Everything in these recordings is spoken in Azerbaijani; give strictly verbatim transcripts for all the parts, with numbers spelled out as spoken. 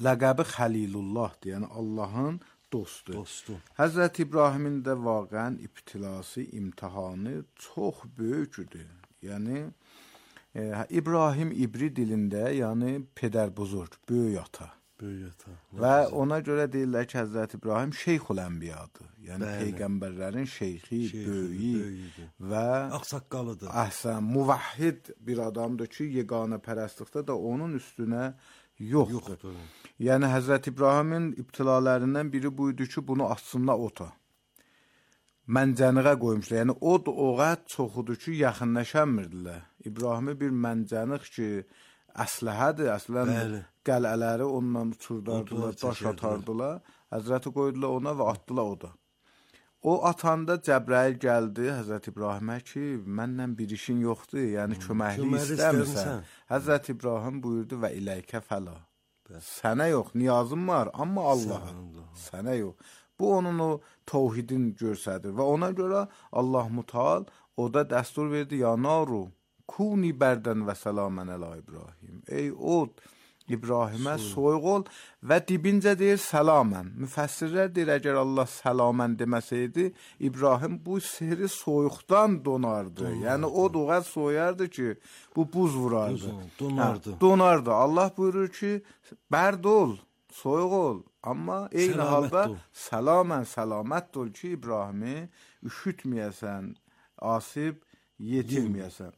ləqəbi Xəlilullahdır, yəni Allahın dostu. Dostu. Həzrət İbrahimin də vaqəən ibtilası, imtihanı çox böyükdür. Yəni e, İbrahim İbri dilində, yəni pedərbuzurg, böyük ata. Böyük ata. Və ona görə deyirlər ki, Həzrət İbrahim Şeyxul Ənbiyadır. Yəni Bəli. peyğəmbərlərin şeyxi, Şeyxi, böyüyü böyüyüdür. və Ağsaqqalıdır. əhsən, muvahhid bir adamdır ki, yeganə pərəstlikdə də onun üstünə yoxdur. Yoxdur. Yəni Həzrət İbrahimin ibtilalarından biri buydu ki, bunu atsınlar ota. Məncəniqə qoymuşlar. Yəni od oğat çoxudur ki, yaxınlaşanmırdilər. İbrahimi bir məncəniq ki, əsləhədir, əslən Bəli. qələləri onunla uçurdardılar, Odlar daş çəkərdilər. atardılar. Həzrəti qoydular ona və atdılar oda. O atanda Cəbrail gəldi Həzrət İbrahimə ki, mənlə bir işin yoxdur, yəni köməkli köməkli istəmirsən. istəmirsən. Həzrət İbrahim buyurdu və iləykə fəla. Sənə yox, niyazım var, amma Allaha. Sənə yox. Bu onun o təvhidin göstərir və ona görə Allah Mütəal o da dəstur verdi, ya naru kuni bərdən və salamən əla İbrahim. Ey od, İbrahimə soyuq ol və dibincə deyir səlamən. Müfəssirlər deyir, əgər Allah səlamən deməsəydi, İbrahim bu sehri soyuqdan donardı. donardı. Yəni o doğal soyardı ki, bu buz vurardı. Buz, donardı. Hə, donardı. Allah buyurur ki, bərd ol, soyuq ol. Amma eyni Səlamət halda ol. səlamən, səlamət ol ki, İbrahimi üşütməyəsən, asib yetirməyəsən.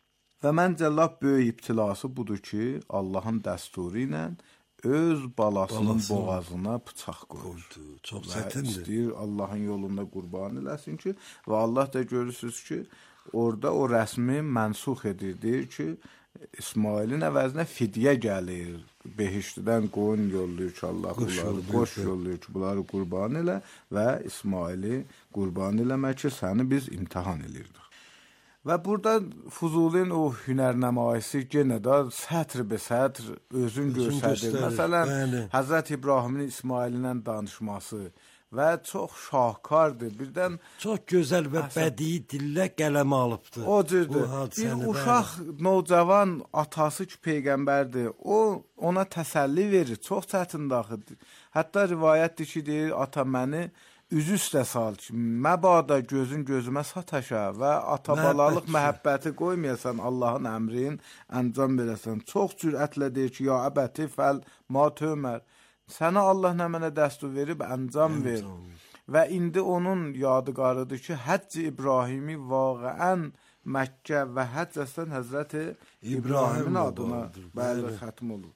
Və məncə lap böyük ibtilası budur ki, Allahın dəsturu ilə öz balasının Balasını boğazına bıçaq qoydu. Çox Və çətindir. istəyir Allahın yolunda qurban eləsin ki, və Allah da görürsünüz ki, orada o rəsmi mənsux edir. Deyir ki, İsmailin əvəzinə fidyə gəlir. Behiştdən qoyun yollayır ki, Allah Qoş bunları yollayır, qoş bəli. yollayır ki, bunları qurban elə və İsmaili qurban eləmək ki, səni biz imtihan elirdik. Və burada Fuzulin o hünər nəmayisi yenə də sətr be sətr özün göstərir. göstərir, Məsələn, bəli. Həzrət İbrahimin İsmailinlə danışması və çox şahkardır. Birdən Çox gözəl və bədii dillə qələmə alıbdı. o cürdür. Bu Bir hadisəni, uşaq, nocavan atası ki, peyğəmbərdir. O ona təsəlli verir. Çox çətindir axı. Hətta rivayətdir ki, deyir, ata məni üzü üstə sal ki, məbada gözün gözümə sataşa və ata-balalıq Məhəbbət. məhəbbəti qoymayasan, Allahın əmrin əncam verəsən. Çox cürətlə deyir ki, ya əbəti fəl ma tömər. Sənə Allah nə mənə dəstur verib, əncam ver. Və indi onun yadigarıdır ki, Həcc İbrahimi vaqəən Məkkə və Həcc əslən Həzrəti İbrahimin İbrahim adına babadır, bəli bəli. xətm olur.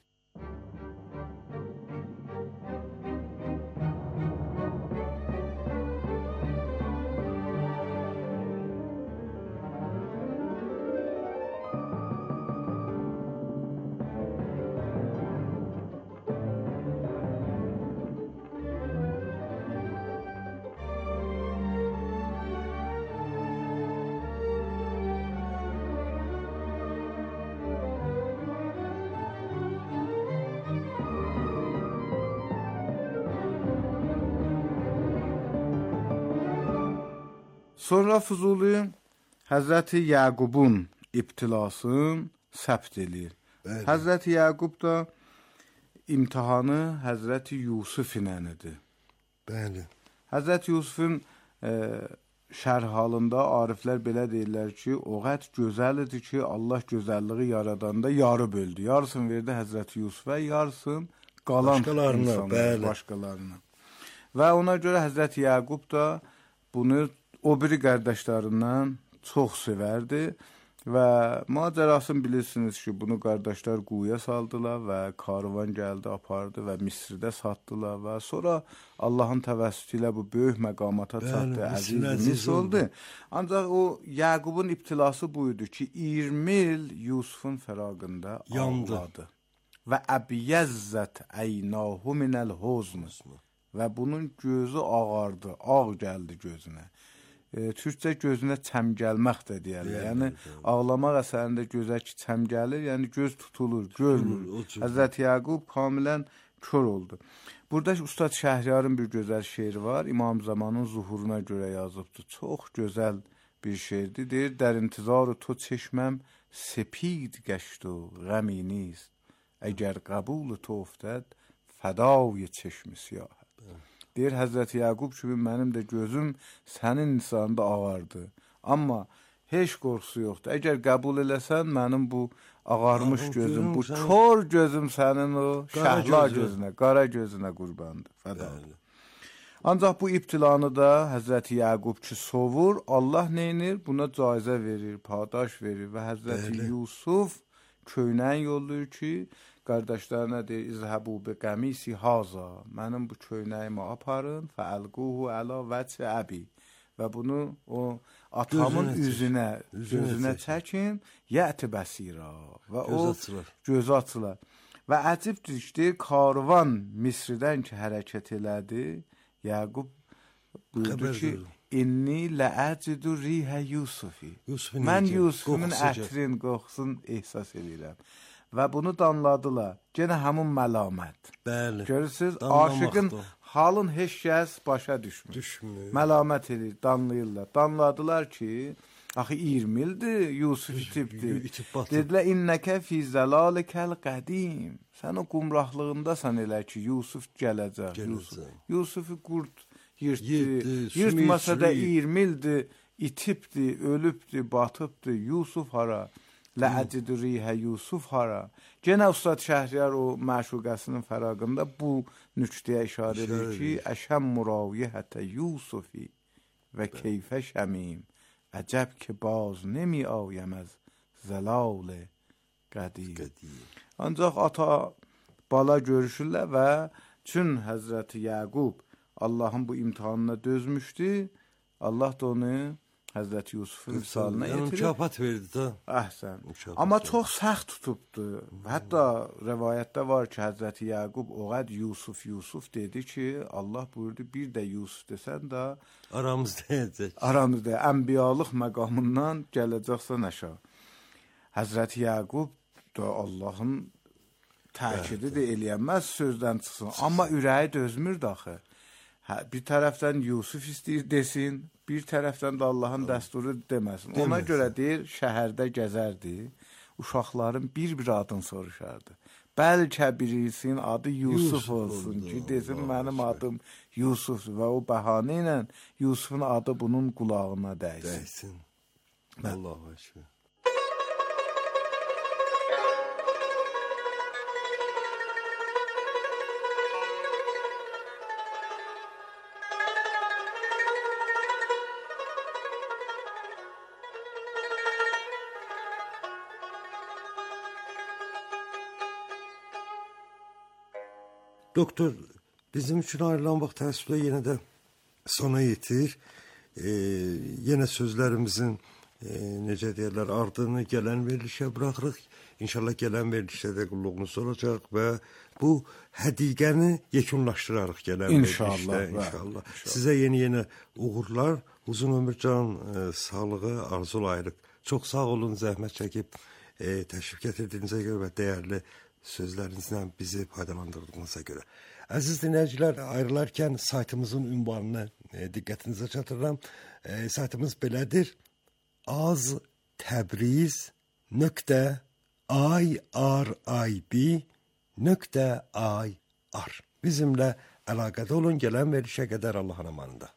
Sonra Fuzuli Həzrəti Yaqubun ibtilasını səbt edir. Bəli. Həzrəti Yaqub da imtihanı Həzrəti Yusuf ilə idi. Bəli. Həzrəti Yusufun e, şərh halında ariflər belə deyirlər ki, o qət gözəl idi ki, Allah gözəlliyi yaradanda yarı böldü. Yarısını verdi Həzrəti Yusufə, yarısını qalan Başqalarına, insanlara, bəli. başqalarına. Və ona görə Həzrəti Yaqub da bunu o biri qardaşlarından çox sevərdi və macərasını bilirsiniz ki, bunu qardaşlar quyuya saldılar və karvan gəldi, apardı və Misirdə satdılar və sonra Allahın təvəssütü ilə bu böyük məqamata çatdı, Misir əziz əziz Misir oldu. Ancaq o Yaqubun ibtilası buydu ki, iyirmi il Yusufun fəraqında Yandı. ağladı və əbiyyəzzət əynahu minəl huzn və bunun gözü ağardı, ağ gəldi gözünə. E, Türkçə gözünə çəm gəlmək də deyərlər. Yəni ağlamaq əsərində gözə ki çəm gəlir, yəni göz tutulur, görmür. Həzrət Yaqub kamilən kör oldu. Burada Ustad Şəhriyarın bir gözəl şeiri var. İmam Zamanın zuhuruna görə yazıbdır. Çox gözəl bir şeirdir. Deyir, در انتظار تو چشمم سپید گشت و غمی نیست. اگر قبول تو افتد fədai çeşmi siyah. Deyir Həzrəti Yaqub ki, mənim də gözüm sənin lisanında ağardı. Amma heç qorxusu yoxdur. Əgər qəbul eləsən, mənim bu ağarmış Ağın gözüm, bu sən... kör gözüm sənin o şəhla gözünə, qara gözünə qurbandır. Fədadır. Ancaq bu ibtilanı da Həzrəti Yaqub ki, sovur, Allah neynir? Buna caizə verir, padaş verir və Həzrəti Bəli. Yusuf köynən yollayır ki, qardaşlarına deyir, İzhəbu bi qəmisi haza, mənim bu köynəyimi aparın, fəəlquhu əla vəçə əbi və bunu o atamın gözünə, üzünə, gözünə çəkin, yəti bəsira və göz o açılar. Göz açılar. Və əcibdir ki, karvan Misridən ki, hərəkət elədi, Yaqub buyurdu ki, inni ləəcidu rihə Yusufi. Mən Yusufumun ətrin, qoxusun ehsas edirəm. Və bunu danladılar. Genə həmin məlamət. Bəli. Görürsünüz, aşıqın halın heç kəs başa düşmür. Düşmür. Məlamət edir, danlayırlar. Danladılar ki, axı iyirmi ildir, Yusuf itibdir. Dedilər, innəkə fi zəlalikəl qədim. Sən o qumrahlığındasan elə ki, Yusuf gələcək. Yusuf. Yusufu qurd yırtdı. Yırtmasa da iyirmi ildir, itibdir, ölübdür, batıbdır. Yusuf hara? Ləəcidu rihə Yusuf hara? Genə Ustad Şəhriyar o məşuqəsinin fəraqında bu nüktəyə işarə edir ki, əşəm muraviyə hətə Yusufi və keyfə şəmim. Əcəb ki, baz nemi ayəməz zəlalə qədim. Ancaq ata, bala görüşürlər və çün Həzrəti Yaqub Allahın bu imtihanına dözmüşdü. Allah da onu Həzrəti Yusufun misalına yetirir. Mükafat verdi da. Əhsən. Amma çox səxt tutubdu. Hətta rəvayətdə var ki, Həzrəti Yaqub o qəd Yusuf, Yusuf dedi ki, Allah buyurdu, bir də Yusuf desən də aramızda edəcək. Aramızda, ənbiyalıq məqamından gələcəksən aşağı. Həzrəti Yaqub da Allahın təkidi də eləyənməz sözdən çıxsın. Amma ürəyi dözmür daxı. Hə, bir tərəfdən Yusuf istəyir desin, bir tərəfdən də Allahın dəsturu deməsin. Ona deməsin. Görə deyir, şəhərdə gəzərdi, uşaqların bir-bir adını soruşardı. Bəlkə birisinin adı Yusuf, Yusuf olsun oldu, ki, desin Allah mənim Allah. Adım Yusuf və o bəhanə ilə Yusufun adı bunun qulağına dəysin. Dəysin. Allahu Ekber. Doktor, bizim üçün ayrılan vaxt təəssüflə yenə də sona yetir. E, yenə sözlərimizin e, necə deyirlər, ardını gələn verilişə buraxırıq. İnşallah gələn verilişdə də qulluğunuz olacaq və bu hədiqəni yekunlaşdırarıq gələn İnşallah, verilişdə. İnşallah. İnşallah. Sizə yeni-yeni uğurlar, uzun ömür, can, e, sağlığı arzulayırıq. Çox sağ olun, zəhmət çəkib e, təşrif gətirdiyinizə görə və dəyərli sözlərinizlə bizi faydalandırdığınıza görə. Əziz dinləyicilər, ayrılarkən saytımızın ünvanını e, diqqətinizə çatdırıram. E, saytımız belədir: az təbriz nöqtə irib nöqtə ir. Bizimlə əlaqədə olun, gələn verilişə qədər Allahın amanında.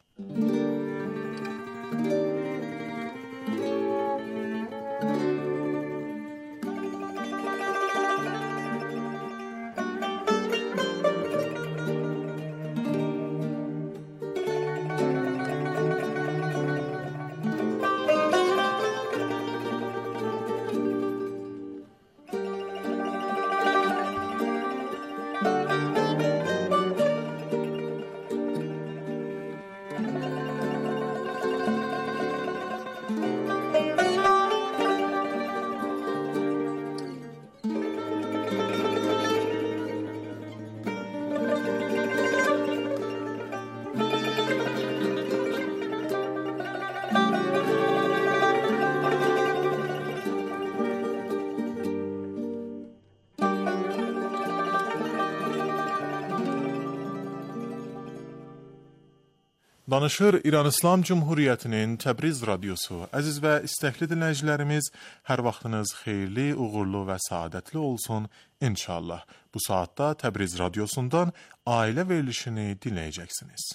Danışır İran İslam Cumhuriyyətinin Təbriz radiosu. Əziz və istəkli dinləyicilərimiz, hər vaxtınız xeyirli, uğurlu və saadətli olsun inşallah. Bu saatda Təbriz radiosundan ailə verilişini dinləyəcəksiniz.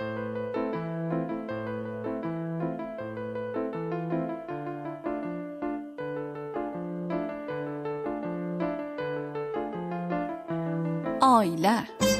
Ailə.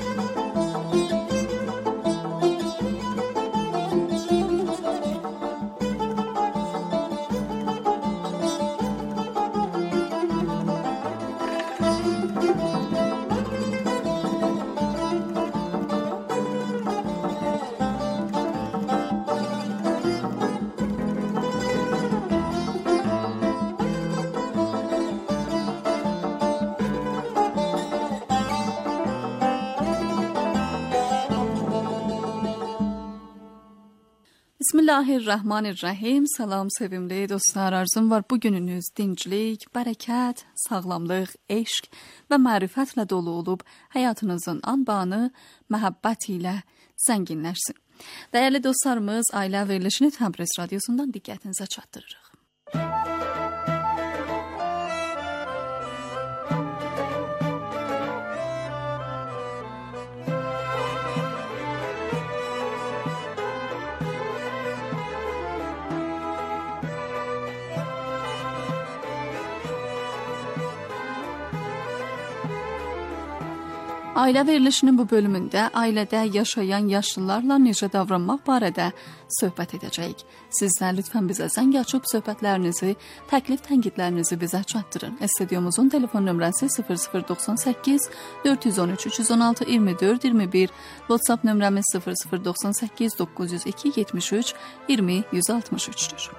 Bismillahirrahmanirrahim. Salam sevimli dostlar, arzum var bugününüz dinclik, bərəkət, sağlamlıq, eşq və mərifətlə dolu olub, həyatınızın anbanı məhəbbət ilə zənginləşsin. Dəyərli dostlarımız, ailə verilişini Təbriz radiosundan diqqətinizə çatdırırıq. Ailə verilişinin bu bölümündə ailədə yaşayan yaşlılarla necə davranmaq barədə söhbət edəcəyik. Sizlər lütfən bizə zəng açıb söhbətlərinizi, təklif tənqidlərinizi bizə çatdırın. Studyomuzun telefon nömrəsi sıfır sıfır doxsan səkkiz dörd yüz on üç üç yüz on altı iyirmi dörd iyirmi bir, WhatsApp nömrəmiz sıfır sıfır doxsan səkkiz doqquz yüz iki yetmiş üç iyirmi yüz altmış üçdür.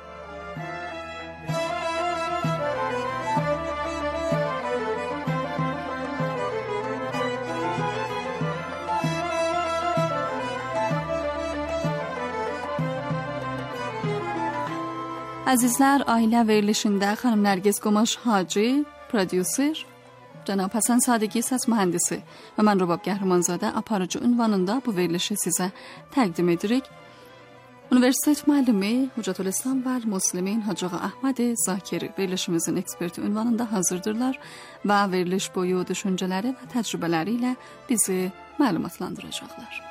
Əzizlər, ailə verilişində xanım Nərgiz Qomaş Hacı, prodüser, cənab Həsən Sadiqi səs mühəndisi və mən Rubab Qəhrəmanzadə aparıcı ünvanında bu verilişi sizə təqdim edirik. Universitet müəllimi Hüccətülislam və Müslimin Hacı Ağa Əhməd Zakiri verilişimizin eksperti ünvanında hazırdırlar və veriliş boyu düşüncələri və təcrübələri ilə bizi məlumatlandıracaqlar.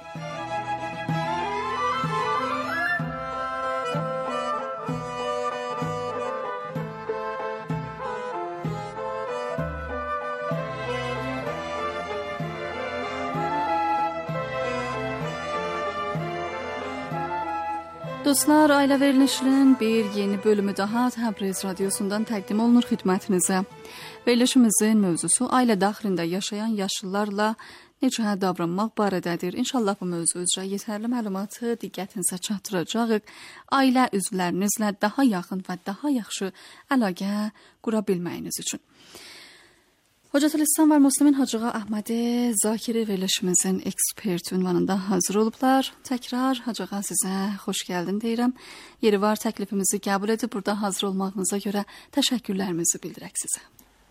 Dostlar, ailə verilişinin bir yeni bölümü daha Təbriz radiosundan təqdim olunur xidmətinizə. Verilişimizin mövzusu ailə daxilində yaşayan yaşlılarla necə davranmaq barədədir. İnşallah bu mövzu üzrə yetərli məlumatı diqqətinizə çatdıracağıq. Ailə üzvlərinizlə daha yaxın və daha yaxşı əlaqə qura bilməyiniz üçün. Hüccətülislam və Müslimin Hacı Ağa Əhməd Zakiri verilişimizin ekspert ünvanında hazır olublar. Təkrar Hacı Ağa sizə xoş gəldin deyirəm. Yeri var, təklifimizi qəbul edib burada hazır olmağınıza görə təşəkkürlərimizi bildirək sizə.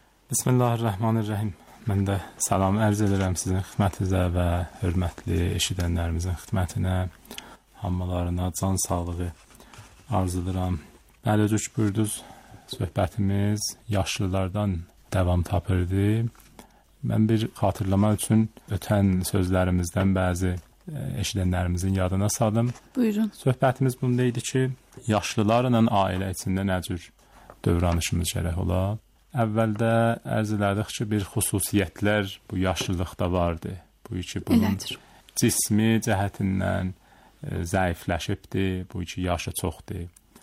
Bismillahirrahmanirrahim. Mən də salam ərz edirəm sizin xidmətinizə və hörmətli eşidənlərimizin xidmətinə, hammalarına can sağlığı arzulayıram. Bəli, düz buyurdunuz, söhbətimiz yaşlılardan davam tapırdı. Mən bir xatırlama üçün ötən sözlərimizdən bəzi eşidənlərimizin yadına saldım. Buyurun. Söhbətimiz bunda idi ki, yaşlılarla ailə içində nə cür davranışımız gərək ola. Əvvəldə ərz elədik ki, bir xüsusiyyətlər bu yaşlılıqda vardı. Bu iki bunun Elədir. Cismi cəhətindən e, zəifləşibdi, bu iki yaşı çoxdur.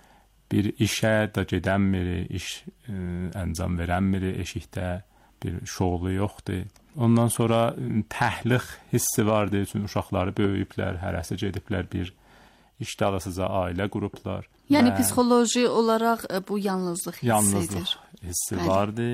Bir işə da gedənmiri, iş e, əncam verənmiri, eşikdə bir şoğlu yoxdur. Ondan sonra təhliq hissi vardı, çünki uşaqları böyüyüblər, hərəsə gediblər, bir iştahsıza ailə qurublar. Yəni və psixoloji olaraq bu yalnızlıq hissidir. Yalnızlıq hissi Bəli. vardı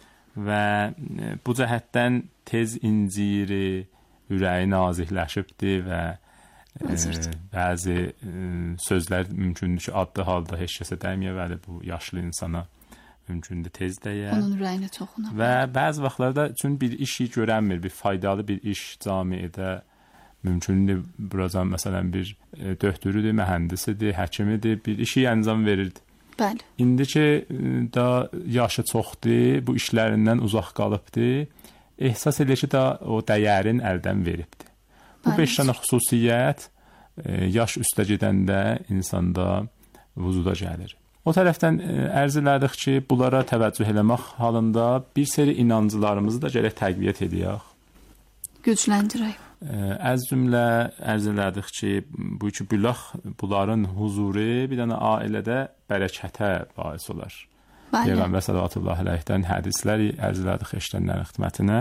və bu cəhətdən tez inciri, ürəyi nazikləşibdi və e, bəzi e, sözlər mümkündür ki, adlı halda heç kəsə dəyməyə, bəli bu yaşlı insana mümkündür tez dəyə. Onun ürəyinə toxuna. Və bəzi vaxtlarda üçün bir işi görənmir, bir faydalı bir iş camiədə Mümkündür buradan məsələn bir e, döktürüdür, mühəndisidir, həkimidir, bir işi əncam verirdi. Bəli. İndiki da yaşı çoxdur, bu işlərindən uzaq qalıbdı. Ehsas edir ki, da o dəyərin əldən veribdi. Bu Bəli. beş dənə xüsusiyyət e, yaş üstə gedəndə insanda vücuda gəlir. O tərəfdən e, ərz elədik ki, bunlara təvəccüh eləmək halında bir seri inanclarımızı da gərək təqviyyət edək. Gücləndirək. Az cümlə ərz elədik ki, bu iki bülaq bunların huzuru bir dənə ailədə bərəkətə bais olar. Peyğəmbər sallallahu əleyhidən hədisləri ərz elədik eşidənlərin xidmətinə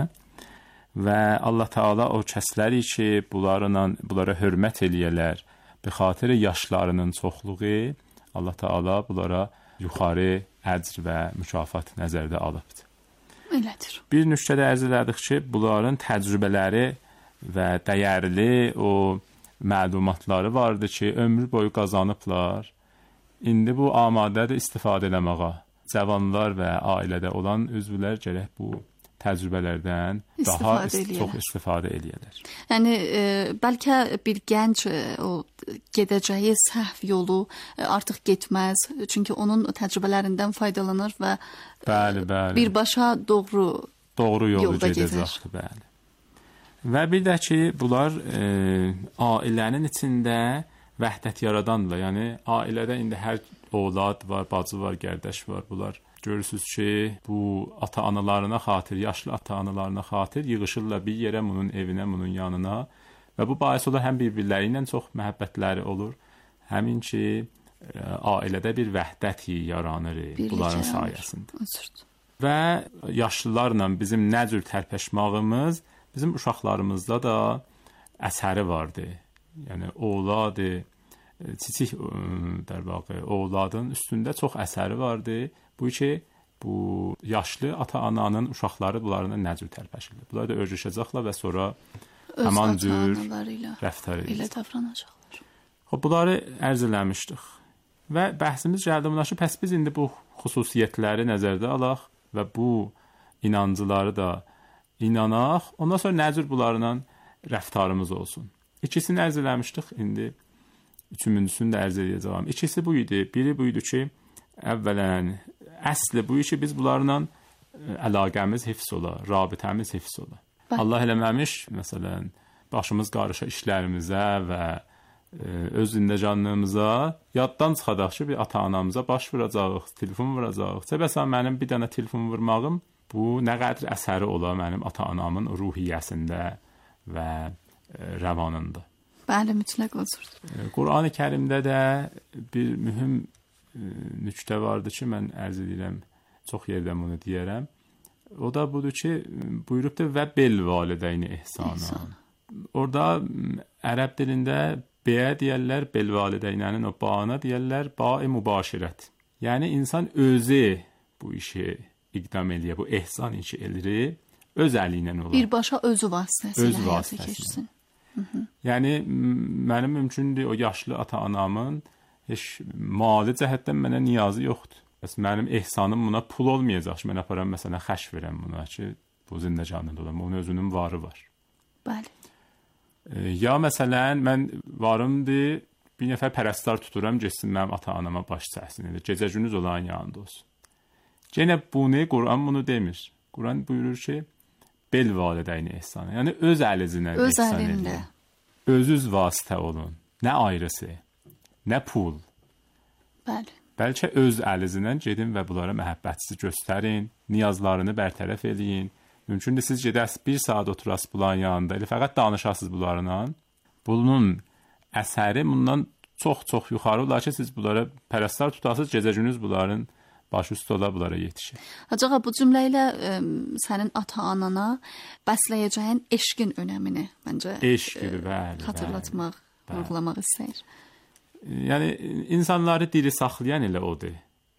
və Allah Taala o kəsləri ki, bunlarla bunlara hörmət eləyirlər, bi xatir yaşlarının çoxluğu Allah Taala bunlara yuxarı əcr və mükafat nəzərdə alıbdır. Elədir. Bir nöqtədə ərz elədik ki, bunların təcrübələri və dəyərli o məlumatları vardı ki, ömrü boyu qazanıblar. İndi bu amadədir istifadə eləməyə. Cavanlar və ailədə olan üzvlər gərək bu təcrübələrdən İstifadə daha ist eləyələr. çox istifadə eləyirlər. Yəni e, bəlkə bir gənc e, o gedəcəyi səhv yolu e, artıq getməz. Çünki onun təcrübələrindən faydalanır və e, Bəli, bəli. birbaşa doğru doğru yolu yolda gedəcəkdir, bəli. Və bir də ki, bunlar e, ailənin içində vəhdət yaradanlar. Yəni ailədə indi hər oğlad var, bacı var, qardaş var. Bunlar görürsüz ki, bu ata-analarına xatir, yaşlı ata-analarına xatir yığışırlar bir yerə, bunun evinə, bunun yanına və bu bais olar həm bir-birləri ilə çox məhəbbətləri olur, həmin ki, e, ailədə bir vəhdət yaranır bunların sayəsində. Və yaşlılarla bizim nə cür tərpəşmağımız bizim uşaqlarımızda da əsəri vardı. Yəni oğladı, kiçik der vaxtı oğladın üstündə çox əsəri vardı. Bu ki, bu yaşlı ata-ananın uşaqları bunlarla nə cür tərpəşirlər. Bunlar da öyrəşəcəklər və sonra öz həman cür ata-analarıyla rəftar elə edəcəklər. davranacaqlar. Xoş, bunları ərz eləmişdik. Və bəhsimiz gəldi buna ki, pəs biz indi bu xüsusiyyətləri nəzərdə alaq və bu inancıları da inanaq, ondan sonra nə cür bunlarla rəftarımız olsun. İkisini ərz eləmişdik, indi üçüncüsünü də ərz edəcəyəm. İkisi bu idi. Biri bu idi ki, əvvələn, əsli bu ki, biz bunlarla əlaqəmiz hifz ola, rabitəmiz hifz ola. Bəli. Allah eləməmiş, məsələn, başımız qarışa işlərimizə və e, öz zindəcanlığımıza yaddan çıxadaq ki, bir ata-anamıza baş vuracaq, telefon vuracaq. Səbəsən mənim bir dənə telefon vurmağım bu nə qədər əsəri ola mənim ata-anamın ruhiyyəsində və e, rəvanında. Bəli, mütləq olur. E, Qur'an-ı Kərimdə də bir mühüm e, nüqtə vardı ki, mən ərz edirəm, çox yerdən bunu deyərəm. O da budur ki, buyurubdur və bel valideyni ihsana. Orada ərəb dilində bəyə deyərlər, bel valideynənin o bağına deyərlər, ba'i mübaşirət. Yəni insan özü bu işi iqdam eləyə, bu ehsan işi eliri, öz əli ilə olar. Birbaşa özü vasitəsilə öz həyata vasitəsilə. keçsin. Yəni mənim mümkündür o yaşlı ata-anamın heç mali cəhətdən mənə niyazı yoxdur. Bəs mənim ehsanım buna pul olmayacaq ki, mən aparam məsələn xəş verəm buna ki, bu zindəcanında olam, onun özünün varı var. Bəli. E, ya məsələn mən varımdır, bir nəfər pərəstar tuturam, getsin mənim ata-anama baş çəksin, gecə gündüz olan yanında olsun. Yenə bunu Quran bunu demir. Quran buyurur ki, bel valideyni ihsanı. Yəni öz əlizinə öz ihsan əlində. edin. Özünüz vasitə olun. Nə ayrısı, nə pul. Bəli. Bəlkə öz əlizindən gedin və bunlara məhəbbətinizi göstərin, niyazlarını bərtərəf eləyin. Mümkündür siz gedəsiz bir saat oturasınız bunların yanında, elə fəqət danışasınız bunlarla. Bunun əsəri bundan çox-çox yuxarı olar ki, siz bunlara pərəstar tutasınız, gecə-gündüz bunların başı üstə ola bunlara yetişir. Acağa bu cümlə ilə ə, sənin ata-anana bəsləyəcəyin eşqin önəmini məncə Eşqdir, bəli. xatırlatmaq, bəli. vurğulamaq istəyir. Yəni insanları diri saxlayan elə odur.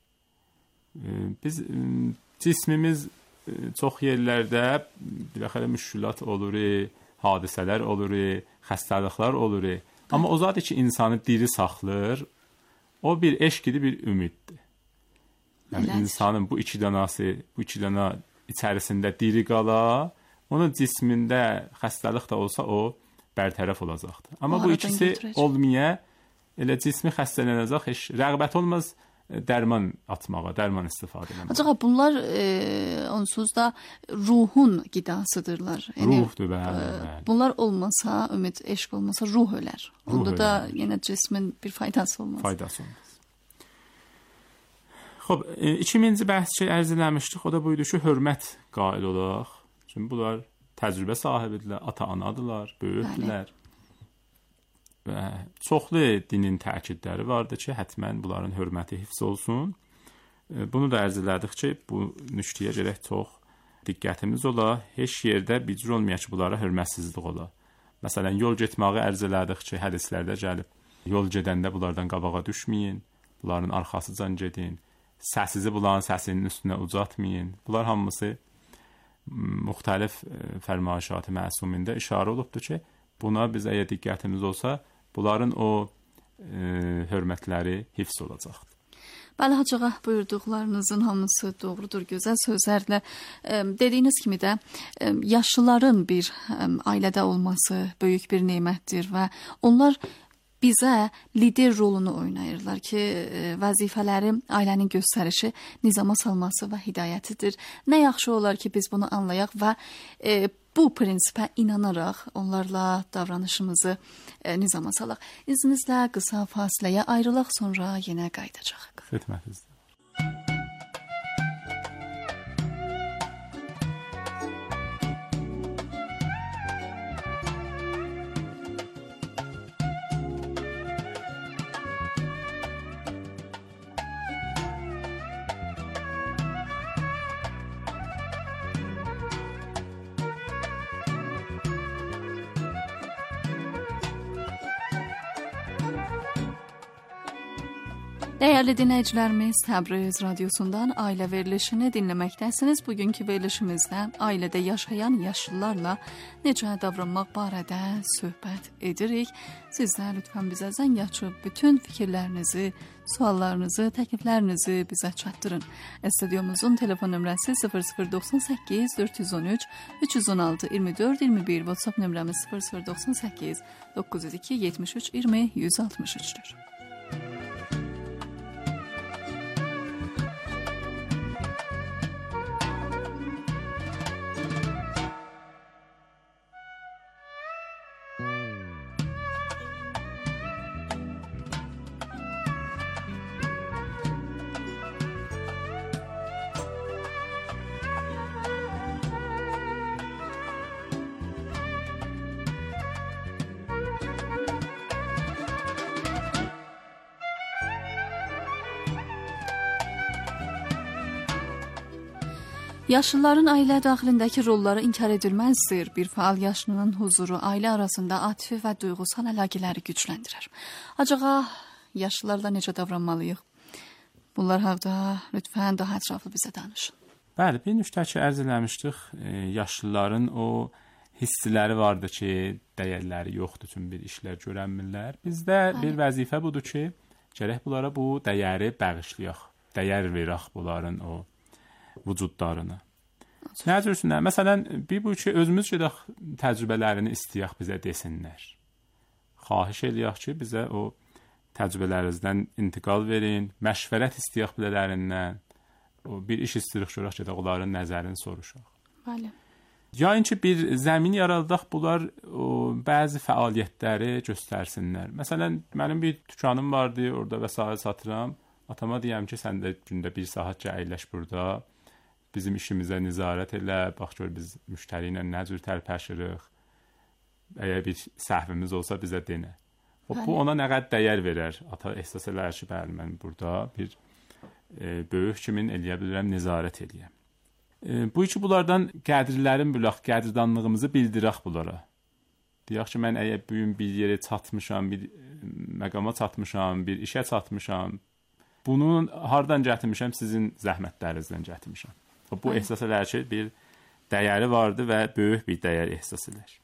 Biz cismimiz çox yerlərdə biləxərə müşkülat olur, hadisələr olur, xəstəliklər olur. Amma o zat ki insanı diri saxlayır, o bir eşqdir, bir ümiddir. Yəni Elədir. insanın bu iki dənası, bu iki dənə içərisində diri qala, onun cismində xəstəlik də olsa o bərtərəf olacaqdır. Amma bu ikisi olmaya, elə cismi xəstələnəcək, heç rəğbət olmaz dərman atmağa, dərman istifadə etməyə. Acaba bunlar e, onsuz da ruhun qidasıdırlar. Yəni, ruhdur, bəli, bəli. Bunlar olmasa, ümid, eşq olmasa ruh ölər. Ruh Onda ölər. Da yenə cismin bir faydası olmaz. Faydası olmaz. Xoş, e, ikinci bəhsçi ərz eləmişdik, o da buydu ki, hörmət qail olaq. Çünki bunlar təcrübə sahibidirlər, ata-anadırlar, böyükdürlər. Bəli. Və çoxlu dinin təkidləri vardır ki, həttəmən bunların hörməti hifz olsun. Bunu da ərz elədik ki, bu nüştiyə gərək çox diqqətimiz ola. Heç yerdə bir cür olmaya ki, bunlara hörmətsizlik ola. Məsələn, yol getməyi ərz elədik ki, hədislərdə gəlib, yol gedəndə bunlardan qabağa düşməyin, bunların arxasıcan gedin, səsizi bunların səsinin üstünə ucatmayın. Bunlar hamısı müxtəlif fərmayişat-ı məsumində işarə olubdur ki, buna biz əgər diqqətimiz olsa, bunların o e, hörmətləri hifz olacaqdır. Bəli, Hacığa, buyurduqlarınızın hamısı doğrudur, gözəl sözlərlə. E, dediyiniz kimi də e, yaşlıların bir e, ailədə olması böyük bir nemətdir və onlar bizə lider rolunu oynayırlar ki, e, vəzifələri ailənin göstərişi, nizama salması və hidayətidir. Nə yaxşı olar ki, biz bunu anlayaq və e, bu prinsipə inanaraq onlarla davranışımızı e, nizama salaq. İzninizlə qısa fasiləyə ayrılaq, sonra yenə qayıdacaq. Xidmətinizdə. Dəyərli dinləyicilərimiz, Təbriz radiosundan ailə verilişini dinləməkdəsiniz. Bugünkü verilişimizdə ailədə yaşayan yaşlılarla necə davranmaq barədə söhbət edirik. Siz də lütfən bizə zəng açıb bütün fikirlərinizi, suallarınızı, təkliflərinizi bizə çatdırın. Studyomuzun telefon nömrəsi sıfır sıfır doxsan səkkiz dörd yüz on üç üç yüz on altı iyirmi dörd iyirmi bir, WhatsApp nömrəmiz sıfır sıfır doxsan səkkiz doqquz yüz iki yetmiş üç iyirmi yüz altmış üçdür. Yaşlıların ailə daxilindəki rolları inkar edilməzdir. Bir faal yaşlının huzuru ailə arasında atifi və duyğusal əlaqələri gücləndirir. Acaba yaşlılarla necə davranmalıyıq? Bunlar haqda lütfən daha ətraflı bizə danışın. Bəli, bir nüktə ki, ərz eləmişdik, e, yaşlıların o hissləri vardı ki, dəyərləri yoxdur, üçün bir işlər görənmirlər. Bizdə Bəli. bir vəzifə budur ki, gərək bunlara bu dəyəri bağışlayaq, dəyər verək bunların o vücudlarını. Nə cürsünlər? Məsələn, bir bu ki, özümüz gedək təcrübələrini istəyək bizə desinlər. Xahiş eləyək ki, bizə o təcrübələrinizdən intiqal verin, məşvərət istəyək bilələrindən, o bir iş istəyirik görək gedək, onların nəzərini soruşaq. Bəli. Yəni ki, bir zəmin yaradaq, bunlar o, bəzi fəaliyyətləri göstərsinlər. Məsələn, mənim bir dükanım vardı, orada vəsait satıram. Atama deyəm ki, sən də gündə bir saat əyləş burada, bizim işimizə nizarət elə, bax gör biz müştəri ilə nə cür tərpəşirik, əgər bir səhvimiz olsa bizə denə. O, bu ona nə qədər dəyər verər. Ata ehsas elər ki, bəli, mən burada bir e, böyük kimin eləyə bilirəm, nizarət eləyəm. E, bu iki bunlardan qədirlərin bülaq, qədirdanlığımızı bildirək bunlara. Deyək ki, mən əgər bugün bir yerə çatmışam, bir məqama çatmışam, bir işə çatmışam, bunu hardan gətirmişəm? Sizin zəhmətlərinizdən gətirmişəm. Bu Hı. ehsas elər ki, bir dəyəri vardı və böyük bir dəyər ehsas elər.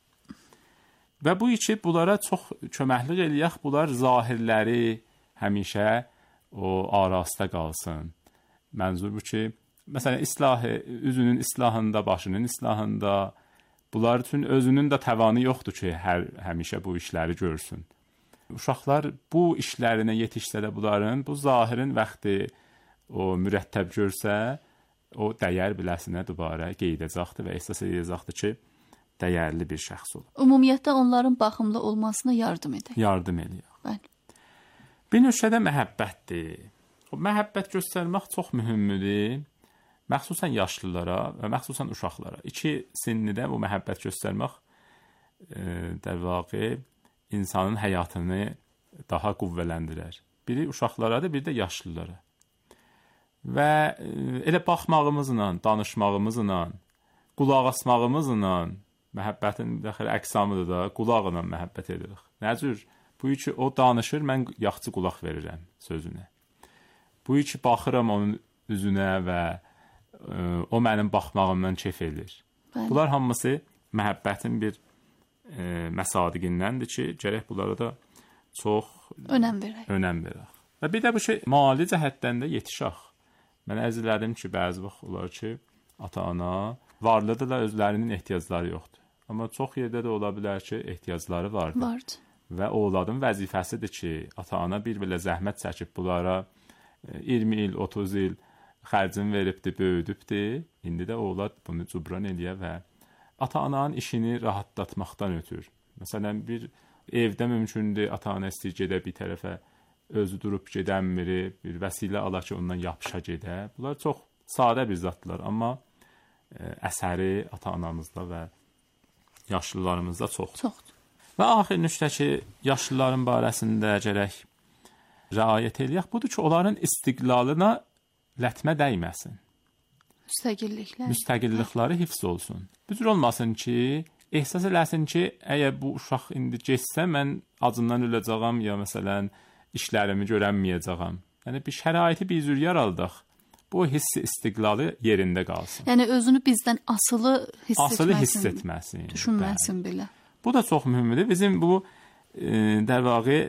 Və bu iki bunlara çox köməklik eləyək, bunlar zahirləri həmişə o arasında qalsın. Mənzur bu ki, məsələn, islahı, üzünün islahında, başının islahında, Bunlar üçün özünün də təvanı yoxdur ki, hər həmişə bu işləri görsün. Uşaqlar bu işlərinə yetişsə də bunların bu zahirin vaxtı o mürəttəb görsə, o dəyər biləsinə dubara qeydəcəkdir və əsas edəcəkdir ki, dəyərli bir şəxs olur. Ümumiyyətlə onların baxımlı olmasına yardım edir. Yardım edir. Bəli. Bir nöqtədə məhəbbətdir. O məhəbbət göstərmək çox mühümdür. Məxsusən yaşlılara və məxsusən uşaqlara. İki sinnidə bu məhəbbət göstərmək e, der vaqi insanın həyatını daha qüvvələndirər. Biri uşaqlaradır, biri də yaşlılara. Və e, elə baxmağımızla, danışmağımızla, qulaq asmağımızla məhəbbətin dəxil əqsamıdır da, qulaqla məhəbbət edirik. Nə cür? Bu ki, o danışır, mən yaxçı qulaq verirəm sözünə. Bu ki, baxıram onun üzünə və ə, o mənim baxmağımdan keyf edir. Bəli. Bunlar hamısı məhəbbətin bir ə, məsadiqindəndir ki, gərək bunlara da çox önəm verək. Önəm verək. Və bir də bu şey, mali cəhətdən də yetişək. Mən ərz elədim ki, bəzi vaxt olar ki, ata-ana varlıdırlar, özlərinin ehtiyacları yoxdur. Amma çox yerdə də ola bilər ki, ehtiyacları vardır. Vardır. Və oğladın vəzifəsidir ki, ata-ana bir belə zəhmət çəkib bunlara iyirmi il, otuz il xərcin veribdir, böyüdübdir. İndi də oğlad bunu cübran eləyə və ata-ananın işini rahatlatmaqdan ötür. Məsələn, bir evdə mümkündür, ata-ana istəyir gedə bir tərəfə, özü durub gedənmiri, bir vəsilə ala ki, ondan yapışa gedə. Bunlar çox sadə bir zatlar, amma ə, əsəri ata-anamızda və yaşlılarımızda çoxdur. Çoxdur. Və axir nöqtə ki, yaşlıların barəsində gərək rəayət eləyək, budur ki, onların istiqlalına lətmə dəyməsin. Müstəqilliklər. Müstəqillikləri hifz olsun. Bu cür olmasın ki, ehsas eləsin ki, əgər bu uşaq indi geçsə, mən acından öləcəyəm, ya məsələn, işlərimi görənməyəcəyəm. Yəni, bir şəraiti bir cür yaraldıq. Bu hissi istiqlalı yerində qalsın. Yəni, özünü bizdən asılı hiss etməsin. Asılı hiss etməsin. Düşünməsin belə. Bu da çox mühümdür. Bizim bu e, der vaqi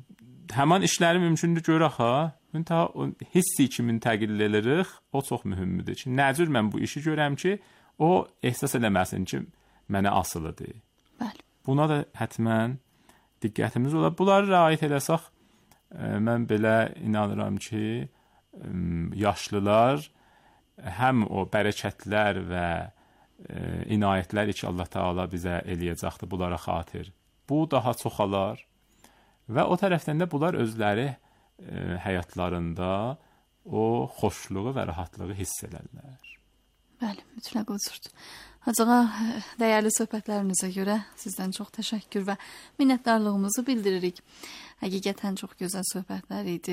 həman işləri mümkündür görək ha. Müntəha o hissi ki müntəqil edirik, o çox mühümdür. Ki, nə cür mən bu işi görəm ki, o ehsas eləməsin ki, mənə asılıdır. Bəli. Buna da hətmən diqqətimiz olar. Bunları rəayət eləsək, e, mən belə inanıram ki, e, yaşlılar həm o bərəkətlər və e, inayətlər ki, Allah Taala bizə eləyəcəkdir bunlara xatir. Bu daha çoxalar və o tərəfdən də bunlar özləri e, həyatlarında o xoşluğu və rahatlığı hiss edərlər. Bəli, mütləq olurdu. Hacığa, dəyərli söhbətlərinizə görə sizdən çox təşəkkür və minnətdarlığımızı bildiririk. Həqiqətən çox gözəl söhbətlər idi.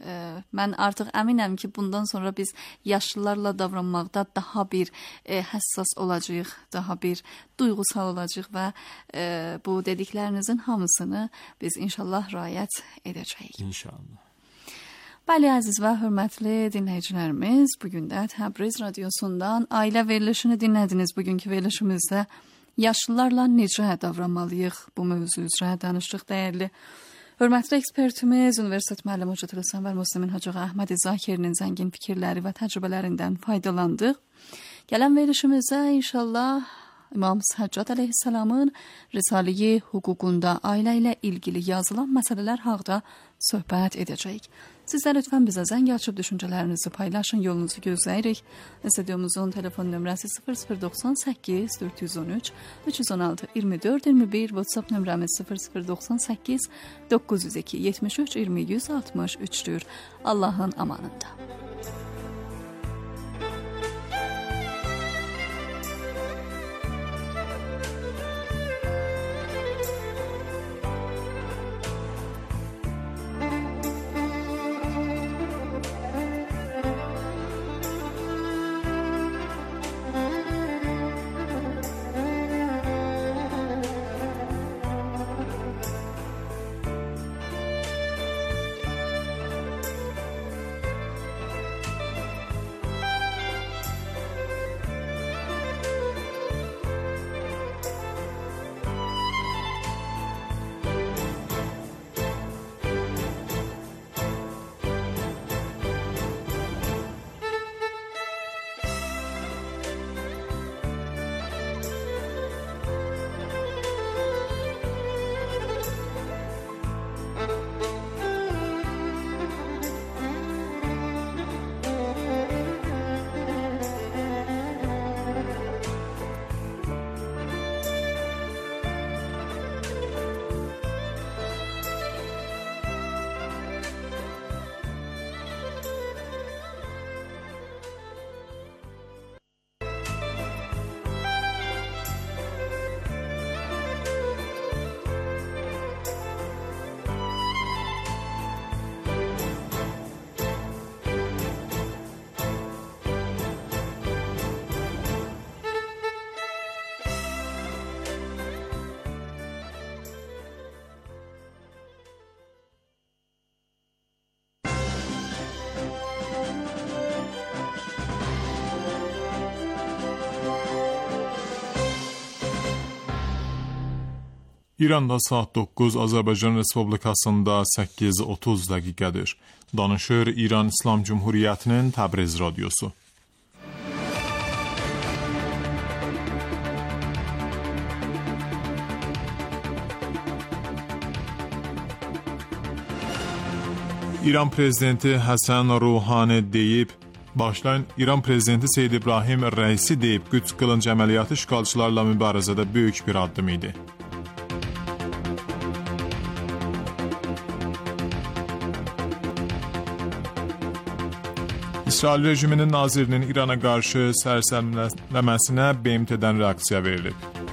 Mən artıq əminəm ki, bundan sonra biz yaşlılarla davranmaqda daha bir həssas olacağıq, daha bir duyğusal olacağıq və bu dediklərinizin hamısını biz inşallah riayət edəcəyik. İnşallah. Bəli, əziz və hörmətli dinləyicilərimiz, bugün də Təbriz Radiosundan ailə verilişini dinlədiniz. Bugünkü verilişimizdə yaşlılarla necə davranmalıyıq bu mövzu üzrə danışdıq. Dəyərli hörmətli ekspertimiz, Universitet müəllim Hoca Səmvər Müslimin Hacı Əhməd Zakirinin zəngin fikirləri və təcrübələrindən faydalandıq. Gələn verilişimizdə inşallah İmam Səccad əleyhissalamın Risale-i hüququnda ailə ilə ilgili yazılan məsələlər haqqında söhbət edəcəyik. Siz də lütfən bizə zəng açıb düşüncələrinizi paylaşın, yolunuzu gözləyirik. Stüdyomuzun telefon nömrəsi sıfır sıfır doxsan səkkiz dörd yüz on üç üç yüz on altı iyirmi dörd iyirmi bir, WhatsApp nömrəmiz sıfır sıfır doxsan səkkiz doqquz yüz iki yetmiş üç iyirmi yüz altmış üçdür. Allahın amanında. İranda saat doqquz, Azərbaycan Respublikasında səkkiz otuz dəqiqədir. Danışır İran İslam Cumhuriyyətinin Təbriz radiosu. İran prezidenti Həsən Ruhani deyib, başlayın İran prezidenti Seyyid İbrahim Rəisi deyib, Qüds qılınc əməliyyatı işğalçılarla mübarizədə böyük bir addım idi. İsrail rejiminin nazirinin İrana qarşı sərsəmləməsinə B M T-dən reaksiya verilib.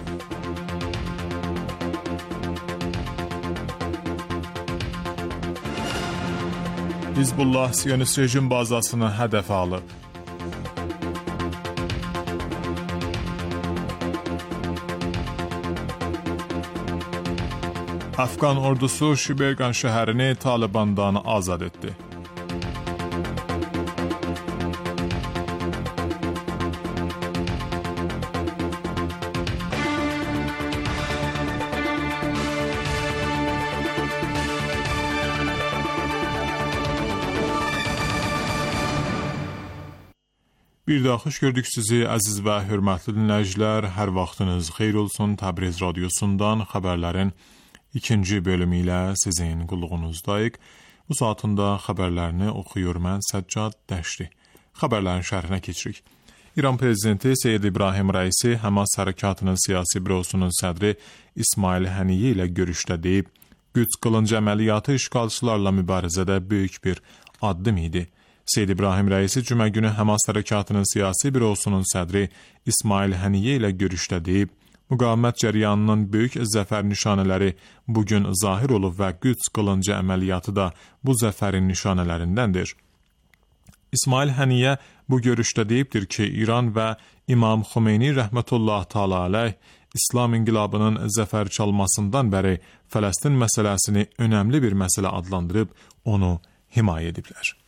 Hizbullah Siyonist rejim bazasını hədəfə alıb. Afqan ordusu Şibergan şəhərini Talibandan azad etdi. Bir daha xoş gördük sizi əziz və hörmətli dinləyicilər. Hər vaxtınız xeyir olsun. Təbriz radiosundan xəbərlərin ikinci bölümü ilə sizin qulluğunuzdayıq. Bu saatında xəbərlərini oxuyur mən Səccad Dəşti. Xəbərlərin şərhinə keçirik. İran prezidenti Seyyid İbrahim Rəisi Həmas hərəkatının siyasi bürosunun sədri İsmail Həniyyə ilə görüşdə deyib, Qüds qılınc əməliyyatı işğalçılarla mübarizədə böyük bir addım idi. Seyyid İbrahim Rəisi cümə günü Həmas hərəkatının siyasi bürosunun sədri İsmail Həniyyə ilə görüşdə deyib, müqavimət cəryanının böyük zəfər nişanələri bugün zahir olub və Qüds qılıncı əməliyyatı da bu zəfərin nişanələrindəndir. İsmail Həniyyə bu görüşdə deyibdir ki, İran və İmam Xomeyni rəhmətullah təala aleyh İslam inqilabının zəfər çalmasından bəri Fələstin məsələsini önəmli bir məsələ adlandırıb onu himayə ediblər.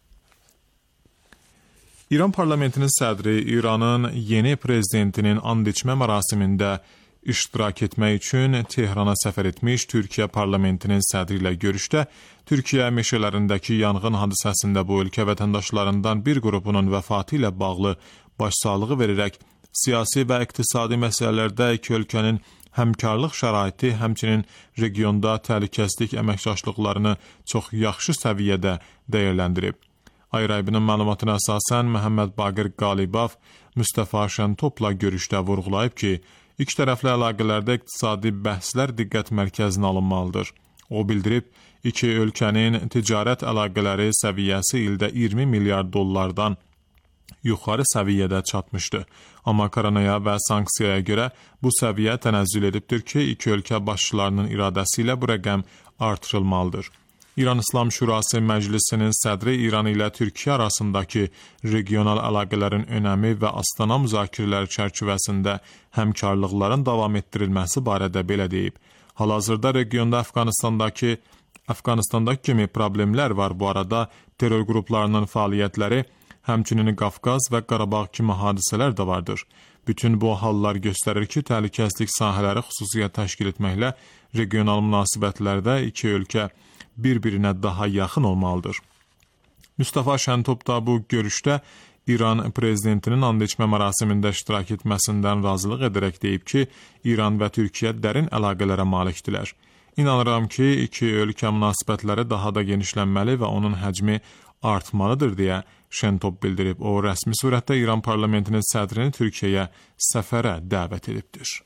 İran parlamentinin sədri İranın yeni prezidentinin and içmə mərasimində iştirak etmək üçün Tehrana səfər etmiş Türkiyə parlamentinin sədri ilə görüşdə Türkiyə meşələrindəki yanğın hadisəsində bu ölkə vətəndaşlarından bir qrupunun vəfatı ilə bağlı başsağlığı verərək siyasi və iqtisadi məsələlərdə iki ölkənin həmkarlıq şəraiti, həmçinin regionda təhlükəsizlik əməkdaşlıqlarını çox yaxşı səviyyədə dəyərləndirib. Ayrıbinin məlumatına əsasən Məhəmməd Baqir Qalibov Mustafa Şentopla görüşdə vurğulayıb ki, iki tərəfli əlaqələrdə iqtisadi bəhslər diqqət mərkəzinə alınmalıdır. O bildirib, iki ölkənin ticarət əlaqələri səviyyəsi ildə iyirmi milyard dollardan yuxarı səviyyədə çatmışdı. Amma koronaya və sanksiyaya görə bu səviyyə tənəzzül edibdir ki, iki ölkə başçılarının iradəsi ilə bu rəqəm artırılmalıdır. İran İslam Şurası Məclisinin sədri İran ilə Türkiyə arasındakı regional əlaqələrin önəmi və Astana müzakirələri çərçivəsində həmkarlıqların davam etdirilməsi barədə belə deyib. Hal-hazırda regionda Əfqanistandakı Əfqanistandakı kimi problemlər var. Bu arada terror qruplarının fəaliyyətləri, həmçinin Qafqaz və Qarabağ kimi hadisələr də vardır. Bütün bu hallar göstərir ki, təhlükəsizlik sahələri xüsusiyyət təşkil etməklə regional münasibətlərdə iki ölkə bir-birinə daha yaxın olmalıdır. Mustafa Şentop da bu görüşdə İran prezidentinin and içmə mərasimində iştirak etməsindən razılıq edərək deyib ki, İran və Türkiyə dərin əlaqələrə malikdirlər. İnanıram ki, iki ölkə münasibətləri daha da genişlənməli və onun həcmi artmalıdır deyə Şentop bildirib. O, rəsmi surətdə İran parlamentinin sədrini Türkiyəyə səfərə dəvət edibdir.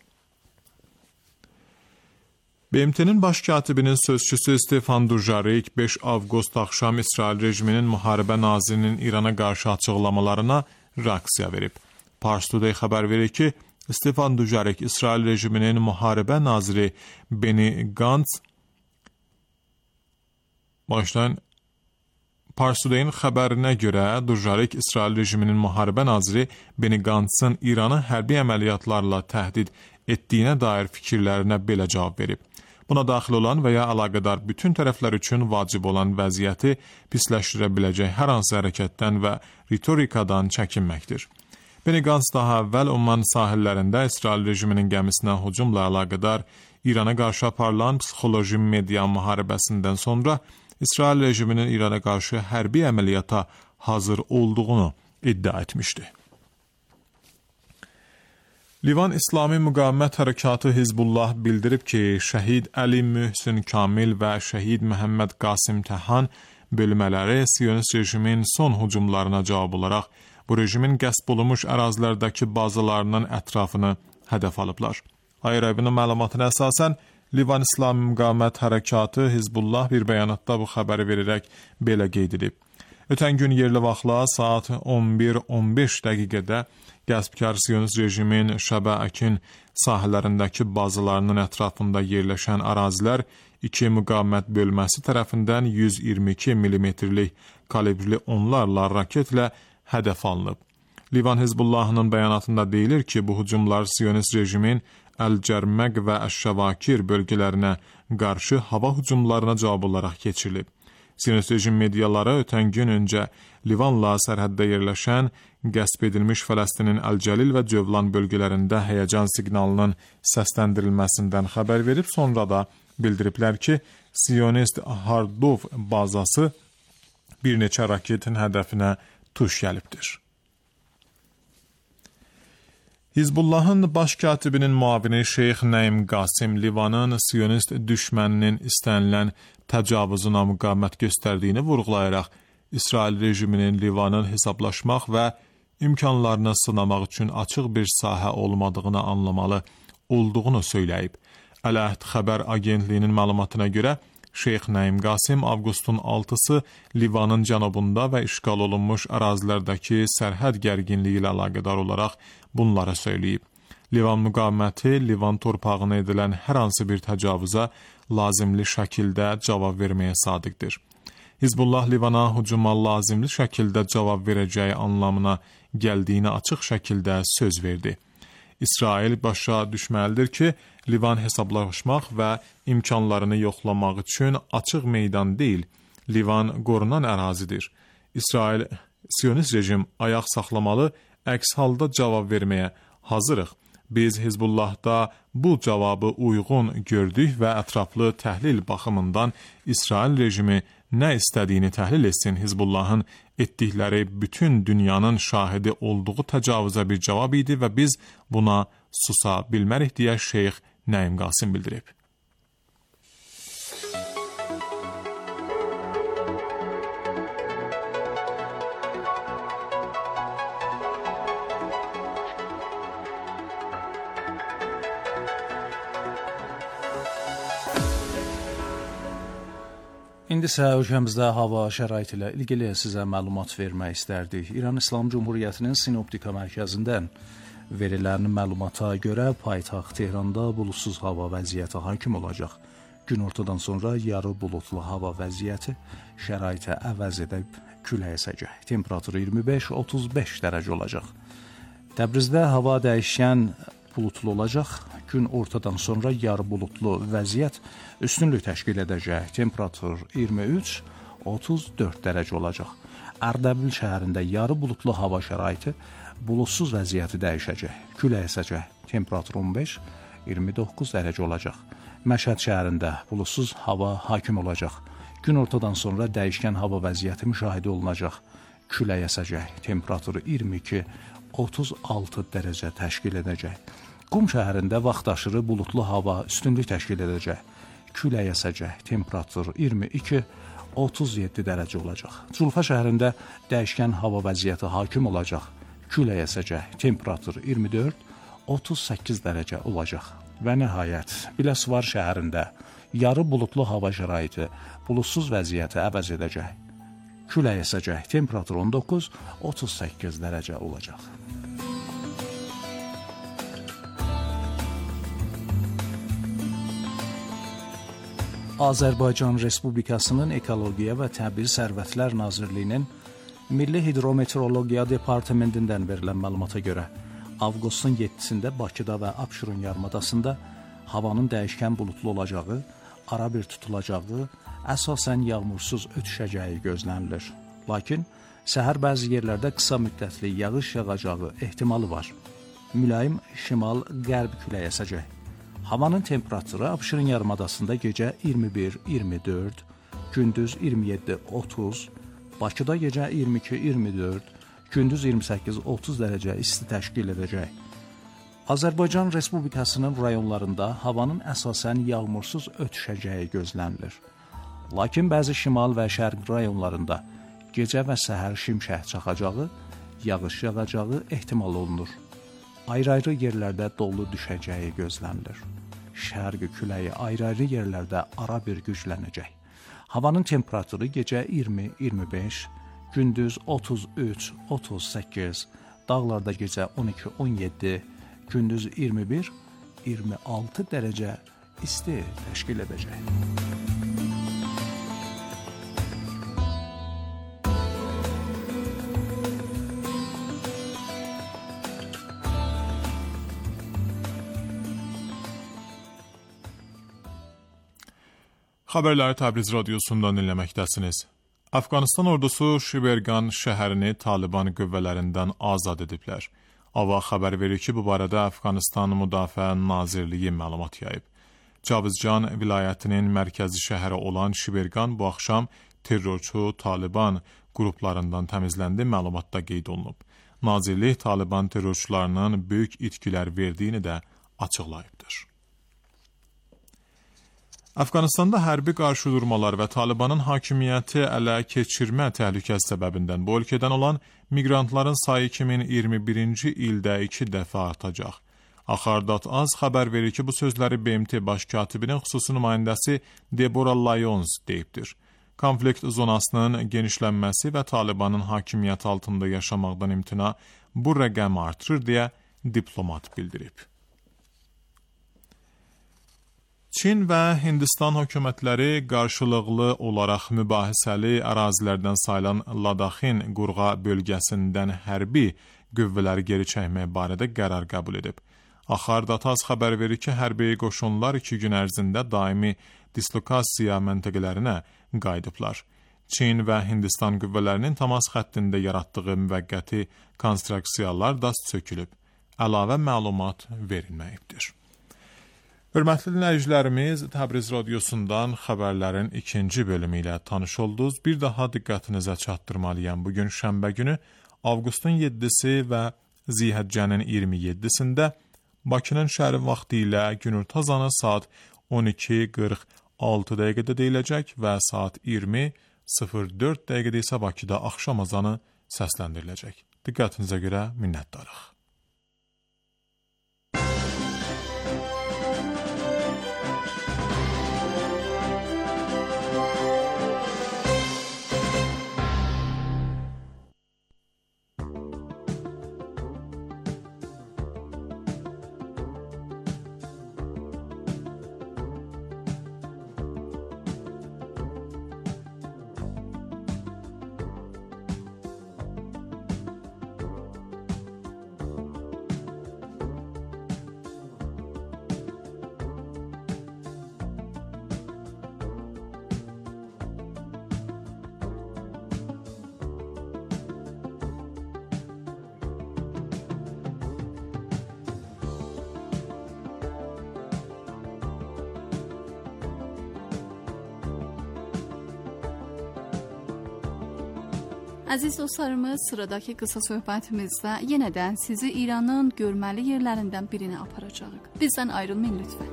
B M T-nin baş katibinin sözçüsü Stefan Dujarric beş avqust axşam İsrail rejiminin müharibə nazirinin İrana qarşı açıqlamalarına reaksiya verib. Pars Today xəbər verir ki, Stefan Dujarric İsrail rejiminin müharibə naziri Benny Gantz başdan Pars Today-in xəbərinə görə Dujarric İsrail rejiminin müharibə naziri Benny Gantzın İranı hərbi əməliyyatlarla təhdid etdiyinə dair fikirlərinə belə cavab verib. Buna daxil olan və ya əlaqədar bütün tərəflər üçün vacib olan vəziyyəti pisləşdirə biləcək hər hansı hərəkətdən və ritorikadan çəkinməkdir. Benny Gantz daha əvvəl Oman sahillərində İsrail rejiminin gəmisinə hücumla əlaqədar İrana qarşı aparılan psixoloji media müharibəsindən sonra İsrail rejiminin İrana qarşı hərbi əməliyyata hazır olduğunu iddia etmişdi. Livan İslami Müqavimət Hərəkatı Hizbullah bildirib ki, şəhid Əli Mühsin Kamil və şəhid Məhəmməd Qasim Təhan bölmələri Siyonist rejimin son hücumlarına cavab olaraq bu rejimin qəsb olunmuş ərazilərdəki bazalarının ətrafını hədəf alıblar. Ayrı-ayrı məlumatına əsasən, Livan İslami Müqavimət Hərəkatı Hizbullah bir bəyanatda bu xəbəri verərək belə qeyd edib. Ötən gün yerli vaxtla saat on bir on beş dəqiqədə qəsbkar Siyonist rejimin Şəbəəkin sahələrindəki bazalarının ətrafında yerləşən ərazilər iki müqavimət bölməsi tərəfindən yüz iyirmi iki millimetrlik kalibrli onlarla raketlə hədəf alınıb. Livan Hizbullahının bəyanatında deyilir ki, bu hücumlar Siyonist rejimin Əl-Cərməq və Əş-Şəvakir bölgələrinə qarşı hava hücumlarına cavab olaraq keçirilib. Siyonist rejim mediaları ötən gün öncə Livanla sərhəddə yerləşən qəsb edilmiş Fələstinin Əl-Cəlil və Cövlan bölgələrində həyəcan siqnalının səsləndirilməsindən xəbər verib, sonra da bildiriblər ki, Siyonist Hardov bazası bir neçə raketin hədəfinə tuş gəlibdir. Hizbullahın baş katibinin müavini Şeyx Nəim Qasim Livanın Siyonist düşməninin istənilən təcavüzünə müqavimət göstərdiyini vurğulayaraq, İsrail rejiminin Livanın hesablaşmaq və imkanlarını sınamaq üçün açıq bir sahə olmadığını anlamalı olduğunu söyləyib. Əl-Əhd xəbər agentliyinin məlumatına görə, Şeyx Nəim Qasim avqustun altısı Livanın cənubunda və işğal olunmuş ərazilərdəki sərhəd gərginliyi ilə əlaqədar olaraq bunları söyləyib. Livan müqaviməti Livan torpağına edilən hər hansı bir təcavüzə lazımlı şəkildə cavab verməyə sadiqdir. Hizbullah Livana hücuma lazımlı şəkildə cavab verəcəyi anlamına gəldiyini açıq şəkildə söz verdi. İsrail başa düşməlidir ki, Livan hesablaşmaq və imkanlarını yoxlamaq üçün açıq meydan deyil, Livan qorunan ərazidir. İsrail, Siyonist rejim ayaq saxlamalı, əks halda cavab verməyə hazırıq. Biz Hizbullahda bu cavabı uyğun gördük və ətraflı təhlil baxımından İsrail rejimi nə istədiyini təhlil etsin. Hizbullahın etdikləri bütün dünyanın şahidi olduğu təcavüzə bir cavab idi və biz buna susa bilmərik deyə Şeyx Nəim Qasim bildirib. İndi isə ölkəmizdə hava şəraiti ilə ilgili sizə məlumat vermək istərdik. İran İslam Cumhuriyyətinin Sinoptika mərkəzindən verilən məlumata görə paytaxt Tehranda bulutsuz hava vəziyyəti hakim olacaq. Günortadan sonra yarı bulutlu hava vəziyyəti şəraiti əvəz edib külək əsəcək. Temperaturu iyirmi beş otuz beş dərəcə olacaq. Təbrizdə hava dəyişkən bulutlu olacaq. Gün ortadan sonra yarı bulutlu vəziyyət üstünlük təşkil edəcək. Temperatur iyirmi üç otuz dörd dərəcə olacaq. Ərdəbil şəhərində yarı bulutlu hava şəraiti, bulutsuz vəziyyəti dəyişəcək. Külək əsəcək. Temperatur on beş iyirmi doqquz dərəcə olacaq. Məşhəd şəhərində bulutsuz hava hakim olacaq. Gün ortadan sonra dəyişkən hava vəziyyəti müşahidə olunacaq. Külək əsəcək. Temperaturu iyirmi iki otuz altı dərəcə təşkil edəcək. Qum şəhərində vaxtaşırı bulutlu hava üstünlük təşkil edəcək. Külək əsəcək. Temperatur iyirmi iki otuz yeddi dərəcə olacaq. Culfa şəhərində dəyişkən hava vəziyyəti hakim olacaq. Külək əsəcək. Temperatur iyirmi dörd otuz səkkiz dərəcə olacaq. Və nəhayət, Biləsuvar şəhərində yarı bulutlu hava şəraiti, bulutsuz vəziyyəti əvəz edəcək. Külək əsəcək. Temperatur on doqquz otuz səkkiz dərəcə olacaq. Azərbaycan Respublikasının Ekologiya və Təbii Sərvətlər Nazirliyinin Milli Hidrometeorologiya Departamentindən verilən məlumata görə, avqustun yeddisində Bakıda və Abşeron yarımadasında havanın dəyişkən bulutlu olacağı, ara bir tutulacağı, əsasən yağmursuz ötüşəcəyi gözlənilir. Lakin səhər bəzi yerlərdə qısa müddətli yağış yağacağı ehtimalı var. Mülayim şimal-qərb küləyi əsəcək. Havanın temperaturu Abşeron yarımadasında gecə iyirmi bir iyirmi dörd, gündüz iyirmi yeddi otuz, Bakıda gecə iyirmi iki iyirmi dörd, gündüz iyirmi səkkiz otuz dərəcə isti təşkil edəcək. Azərbaycan Respublikasının rayonlarında havanın əsasən yağmursuz ötüşəcəyi gözlənilir. Lakin bəzi şimal və şərq rayonlarında gecə və səhər şimşək çaxacağı, yağış yağacağı ehtimal olunur. Ayrı-ayrı yerlərdə dolu düşəcəyi gözlənilir. Şərqi küləyi ayrı-ayrı yerlərdə ara bir güclənəcək. Havanın temperaturu gecə iyirmi iyirmi beş, gündüz otuz üç otuz səkkiz, dağlarda gecə on iki on yeddi, gündüz iyirmi bir iyirmi altı dərəcə isti təşkil edəcək. Xəbərləri Təbriz radiosundan dinləməkdəsiniz. Əfqanistan ordusu Şibergan şəhərini Taliban qüvvələrindən azad ediblər. AVA xəbər verir ki, bu barədə Əfqanistan Müdafiə Nazirliyi məlumat yayıb. Cavizcan vilayətinin mərkəzi şəhəri olan Şibergan bu axşam terrorçu Taliban qruplarından təmizləndi, məlumatda qeyd olunub. Nazirlik Taliban terrorçularının böyük itkilər verdiyini də açıqlayıbdır. Əfqanistanda hərbi qarşıdurmalar və Talibanın hakimiyyəti ələ keçirmə təhlükəsi səbəbindən bu ölkədən olan miqrantların sayı iki min iyirmi birinci ildə iki dəfə artacaq. Axardat Az xəbər verir ki, bu sözləri B M T baş katibinin xüsusi nümayəndəsi Deborah Lyons deyibdir. Konflikt zonasının genişlənməsi və Talibanın hakimiyyəti altında yaşamaqdan imtina bu rəqəmi artırır deyə diplomat bildirib. Çin və Hindistan hökumətləri qarşılıqlı olaraq mübahisəli ərazilərdən sayılan Ladaxin qurğa bölgəsindən hərbi qüvvələri geri çəkmək barədə qərar qəbul edib. Axardataz xəbər verir ki, hərbi qoşunlar iki gün ərzində daimi dislokasiya məntəqələrinə qayıdıblar. Çin və Hindistan qüvvələrinin təmas xəttində yaratdığı müvəqqəti konstruksiyalar da sökülüb. Əlavə məlumat verilməyibdir. Hörmətli dinləyicilərimiz, Təbriz radiosundan xəbərlərin ikinci bölümü ilə tanış oldunuz. Bir daha diqqətinizə çatdırmalıyam. Bugün şənbə günü avqustun yeddisi və Zilhəccənin iyirmi yeddisində Bakının şəhəri vaxtı ilə günorta azanı saat on iki qırx altı dəqiqədə deyiləcək və saat iyirmi sıfır dörd dəqiqədə isə Bakıda axşam azanı səsləndiriləcək. Diqqətinizə görə minnətdarıq. Əziz dostlarımız, sıradakı qısa söhbətimizdə yenədən sizi İranın görməli yerlərindən birinə aparacağıq. Bizdən ayrılmayın lütfən.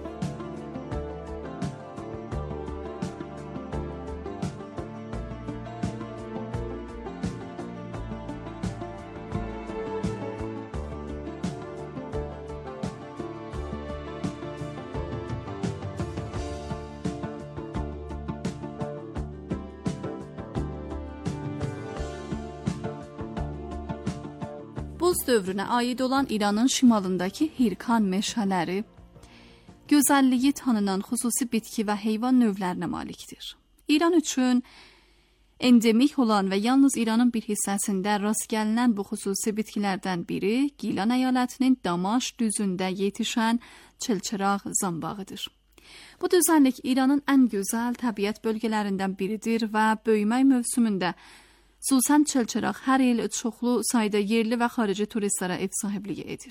Buz dövrünə aid olan İranın şimalındakı Hirkan meşələri gözəlliyi tanınan xüsusi bitki və heyvan növlərinə malikdir. İran üçün endemik olan və yalnız İranın bir hissəsində rast gəlinən bu xüsusi bitkilərdən biri Gilan əyalətinin Damaş düzündə yetişən çılçıraq zambağıdır. Bu düzənlik İranın ən gözəl təbiət bölgələrindən biridir və böyümək mövsümündə xüsusən çılçıraq hər il çoxlu sayda yerli və xarici turistlərə ev sahibliyi edir.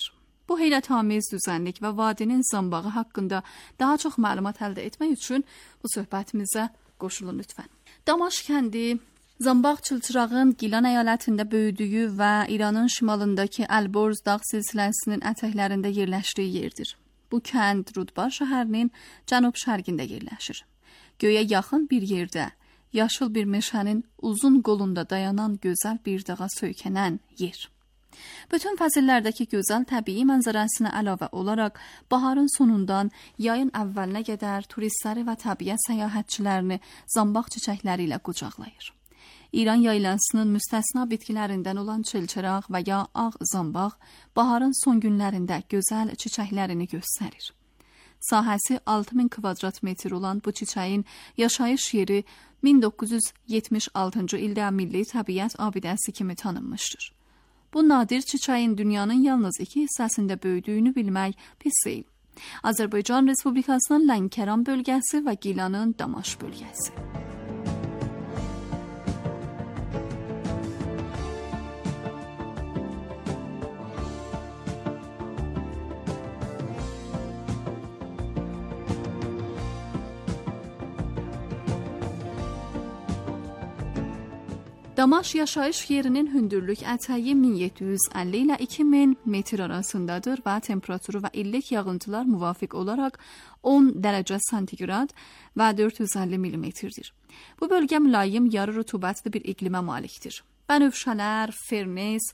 Bu heyrətamiz düzənlik və vadinin zambağı haqqında daha çox məlumat əldə etmək üçün bu söhbətimizə qoşulun lütfən. Damaş kəndi Zambaq çılçırağın Gilan əyalətində böyüdüyü və İranın şimalındakı Əlborz dağ silsiləsinin ətəklərində yerləşdiyi yerdir. Bu kənd Rudbar şəhərinin cənub-şərqində yerləşir. Göyə yaxın bir yerdə, yaşıl bir meşənin uzun qolunda dayanan gözəl bir dağa söykənən yer. Bütün fəsillərdəki gözəl təbii mənzərəsinə əlavə olaraq baharın sonundan yayın əvvəlinə qədər turistləri və təbiət səyahətçilərini zambaq çiçəkləri ilə qucaqlayır. İran yaylasının müstəsna bitkilərindən olan çılçıraq və ya ağ zambaq baharın son günlərində gözəl çiçəklərini göstərir. Sahəsi altı min kvadrat metr olan bu çiçəyin yaşayış yeri min doqquz yüz yetmiş altıncı ildə Milli Təbiət Abidəsi kimi tanınmışdır. Bu nadir çiçəyin dünyanın yalnız iki hissəsində böyüdüyünü bilmək pis deyil. Azərbaycan Respublikasının Lənkəran bölgəsi və Gilanın Damaş bölgəsi. Damaş yaşayış yerinin hündürlük ətəyi min yeddi yüz əlli ilə iki min metr arasındadır və temperaturu və illik yağıntılar müvafiq olaraq on dərəcə santigrad və dörd yüz əlli millimetrdir. Bu bölgə mülayim yarı rütubətli bir iqlimə malikdir. Bənövşələr, fernes,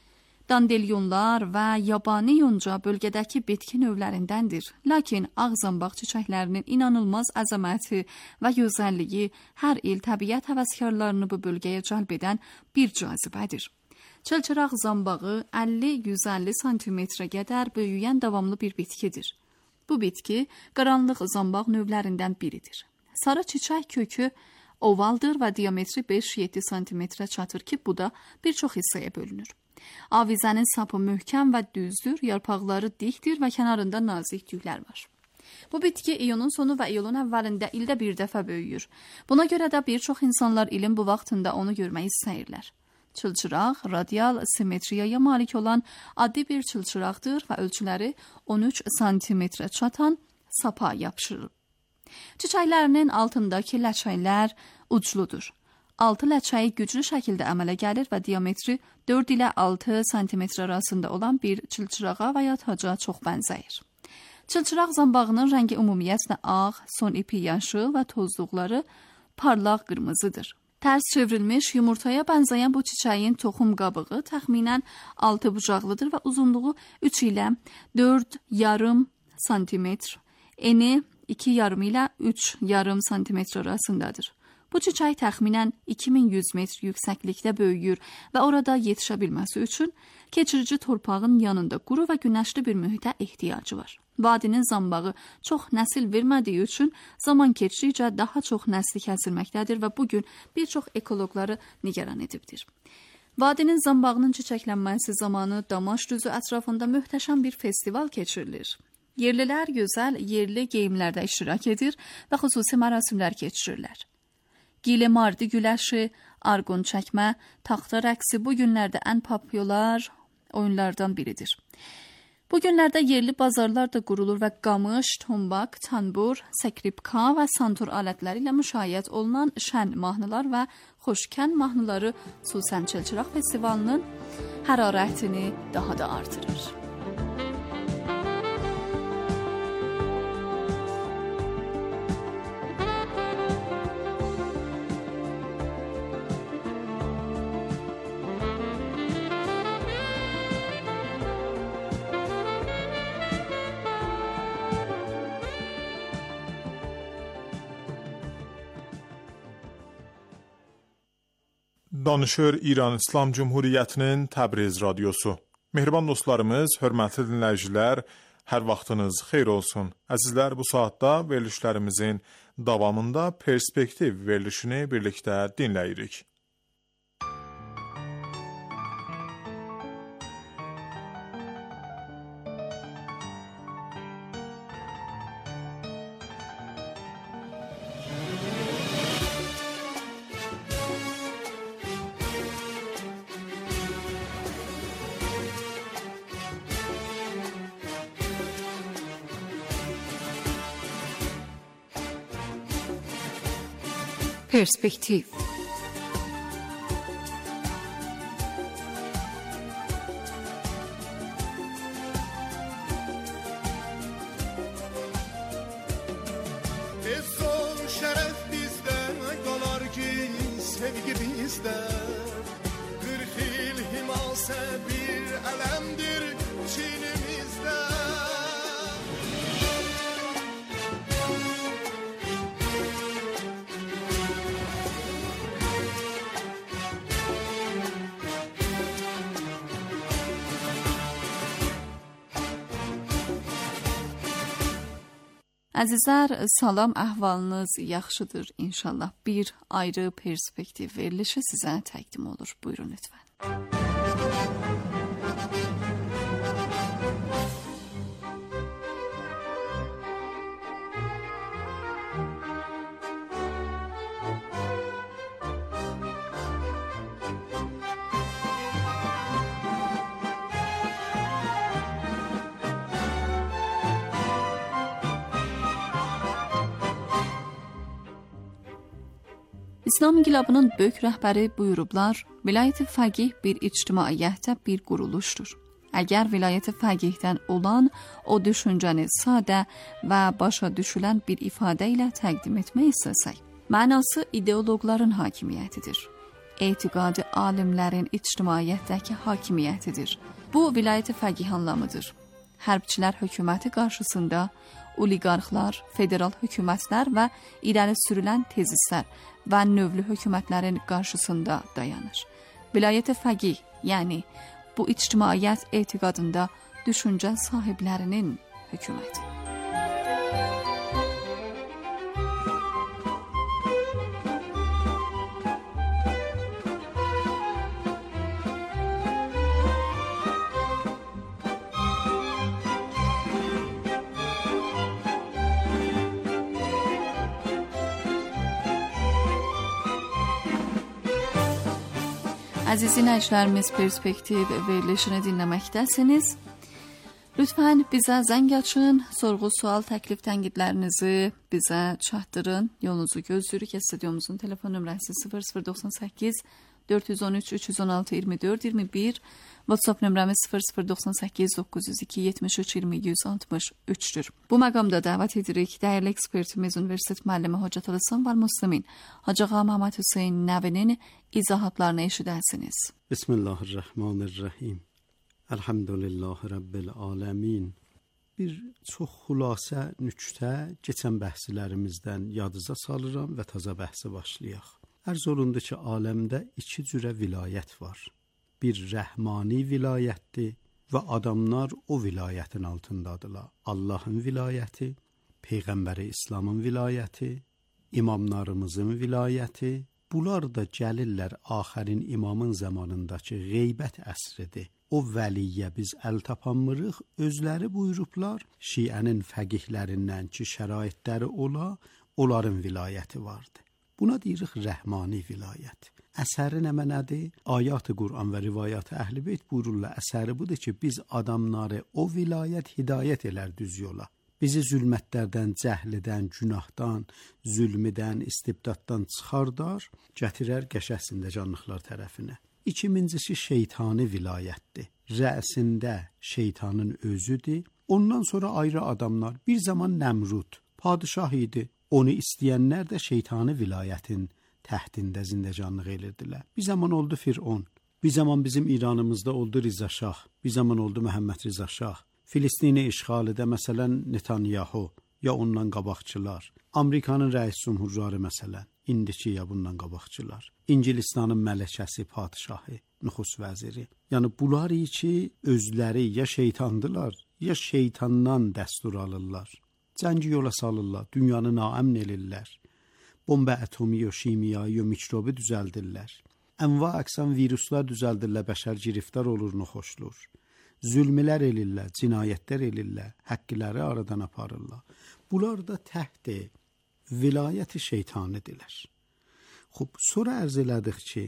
dandelyonlar və yabani yonca bölgədəki bitki növlərindəndir. Lakin ağ zambaq çiçəklərinin inanılmaz əzəməti və gözəlliyi hər il təbiət həvəskarlarını bu bölgəyə cəlb edən bir cazibədir. Çılçıraq zambağı əlli yüz əlli santimetrə qədər böyüyən davamlı bir bitkidir. Bu bitki qaranlıq zambaq növlərindən biridir. Sarı çiçək kökü ovaldır və diametri beş yeddi santimetrə çatır ki, bu da bir çox hissəyə bölünür. Avizənin sapı möhkəm və düzdür, yarpaqları dikdir və kənarında nazik tüklər var. Bu bitki iyunun sonu və iyulun əvvəlində ildə bir dəfə böyüyür. Buna görə də bir çox insanlar ilin bu vaxtında onu görmək istəyirlər. Çılçıraq radial simetriyaya malik olan adi bir çılçıraqdır və ölçüləri on üç santimetrə çatan sapa yapışırır. Çiçəklərinin altındakı ləçəklər ucludur. Altı ləçəyi güclü şəkildə əmələ gəlir və diametri dörd ilə altı santimetr arasında olan bir çılçırağa və ya taca çox bənzəyir. Çılçıraq zambağının rəngi ümumiyyətlə ağ, son ipi yaşıl və tozluqları parlaq qırmızıdır. Tərs çevrilmiş yumurtaya bənzəyən bu çiçəyin toxum qabığı təxminən altı bucaqlıdır və uzunluğu üç ilə dörd yarım santimetr, eni iki yarım ilə üç yarım santimetr arasındadır. Bu çiçək təxminən iki min yüz metr yüksəklikdə böyüyür və orada yetişə bilməsi üçün keçirici torpağın yanında quru və günəşli bir mühitə ehtiyacı var. Vadinin zambağı çox nəsil vermədiyi üçün zaman keçdikcə daha çox nəsli kəsilməkdədir və bugün bir çox ekoloqları nigaran edibdir. Vadinin zambağının çiçəklənməsi zamanı Damaş düzü ətrafında möhtəşəm bir festival keçirilir. Yerlilər gözəl yerli geyimlərdə iştirak edir və xüsusi mərasimlər keçirirlər. Gilemardi güləşi, arqon çəkmə, taxta rəqsi bu günlərdə ən populyar oyunlardan biridir. Bu günlərdə yerli bazarlar da qurulur və qamış, tombak, tanbur, səkripka və santur alətləri ilə müşayiət olunan şən mahnılar və xoşkən mahnıları xüsusən Çılçıraq festivalının hərarətini daha da artırır. Danışır İran İslam Cumhuriyyətinin Təbriz radiosu. Mehriban dostlarımız, hörmətli dinləyicilər, hər vaxtınız xeyir olsun. Əzizlər, bu saatda verilişlərimizin davamında perspektiv verilişini birlikdə dinləyirik. پرسپکتیو. Əzizlər, salam, əhvalınız yaxşıdır inşallah. Bir ayrı perspektiv verilişi sizə təqdim olur. Buyurun lütfən. İslam inqilabının böyük rəhbəri buyurublar, vilayət-i fəqih bir ictimaiyyətdə bir quruluşdur. Əgər vilayət-i fəqihdən olan o düşüncəni sadə və başa düşülən bir ifadə ilə təqdim etmək istəsək, mənası ideoloqların hakimiyyətidir. Etiqadi alimlərin ictimaiyyətdəki hakimiyyətidir. Bu vilayət-i fəqih anlamıdır. Hərbçilər hökuməti qarşısında oliqarxlar, federal hökumətlər və irəli sürülən tezislər və növlü hökumətlərin qarşısında dayanır. Vilayət-i fəqih, yəni bu ictimaiyyət etiqadında düşüncə sahiblərinin hökuməti. Əziz dinləyicilərimiz, perspektiv verilişini dinləməkdəsiniz. Lütfən bizə zəng açın, sorğu, sual, təklif, tənqidlərinizi bizə çatdırın. Yolunuzu gözləyirik. Studiyomuzun telefon nömrəsi sıfır sıfır doxsan səkkiz dörd yüz on üç üç yüz on altı iyirmi dörd iyirmi bir, WhatsApp nömrəmiz sıfır sıfır doxsan səkkiz doqquz yüz iki yetmiş üç iyirmi yüz altmış üçdür. Bu məqamda dəvət edirik dəyərli ekspertimiz Universitet müəllimi Hocət Əlihsan və Müslimin Hacı Ağa Məhəmməd Hüseyn Nəvinin izahatlarını eşidərsiniz. Bismillahirrahmanirrahim. Elhamdülillahi Rabbil alemin. Bir çox xülasə nüktə keçən bəhslərimizdən yadınıza salıram və təzə bəhsə başlayaq. Ərz olundu ki, aləmdə iki cürə vilayət var. Bir rəhmani vilayətdir və adamlar o vilayətin altındadırlar. Allahın vilayəti, Peyğəmbəri İslamın vilayəti, imamlarımızın vilayəti. Bunlar da gəlirlər axərin imamın zamanındakı qeybət əsridir. O vəliyyə biz əl tapanmırıq, özləri buyurublar, şiənin fəqihlərindən ki, şəraitləri ola, onların vilayəti vardı. Buna deyirik rəhmani vilayət. Əsəri nə mənədir? Ayat-ı Qur'an və rivayat-ı Əhl-i Beyt buyururlar, əsəri budur ki, biz adamları o vilayət hidayət elər düz yola. Bizi zülmətlərdən, cəhlidən, günahdan, zülmüdən, istibdaddan çıxardar, gətirər qəşəsində canlıqlar tərəfinə. İkincisi şeytani vilayətdir. Rəsində şeytanın özüdür. Ondan sonra ayrı adamlar, bir zaman Nəmrud, padişah idi. Onu istəyənlər də şeytani vilayətin təhtində zindəcanlıq edirdilər. Bir zaman oldu Firon, bir zaman bizim İranımızda oldu Riza Şah, bir zaman oldu Məhəmməd Riza Şah. Filistini işğalıda məsələn Netanyahu, ya ondan qabaqçılar. Amerikanın rəis cümhurları məsələn, indiki ya bundan qabaqçılar. İngilistanın mələkəsi, padişahı, nüxus vəziri. Yəni bunlar ki, özləri ya şeytandılar, ya şeytandan dəstur alırlar. Cəngi yola salırlar, dünyanı naəmn elirlər. Bomba atomi, şimyayı, mikrobu düzəldirlər. Ənva əqsam viruslar düzəldirlər, bəşər giriftar olur, noxoşlur. Zülmlər elirlər, cinayətlər elirlər, həqqləri aradan aparırlar. Bunlar da təhti vilayət-i şeytanidirlər. Xub, sonra ərz elədik ki,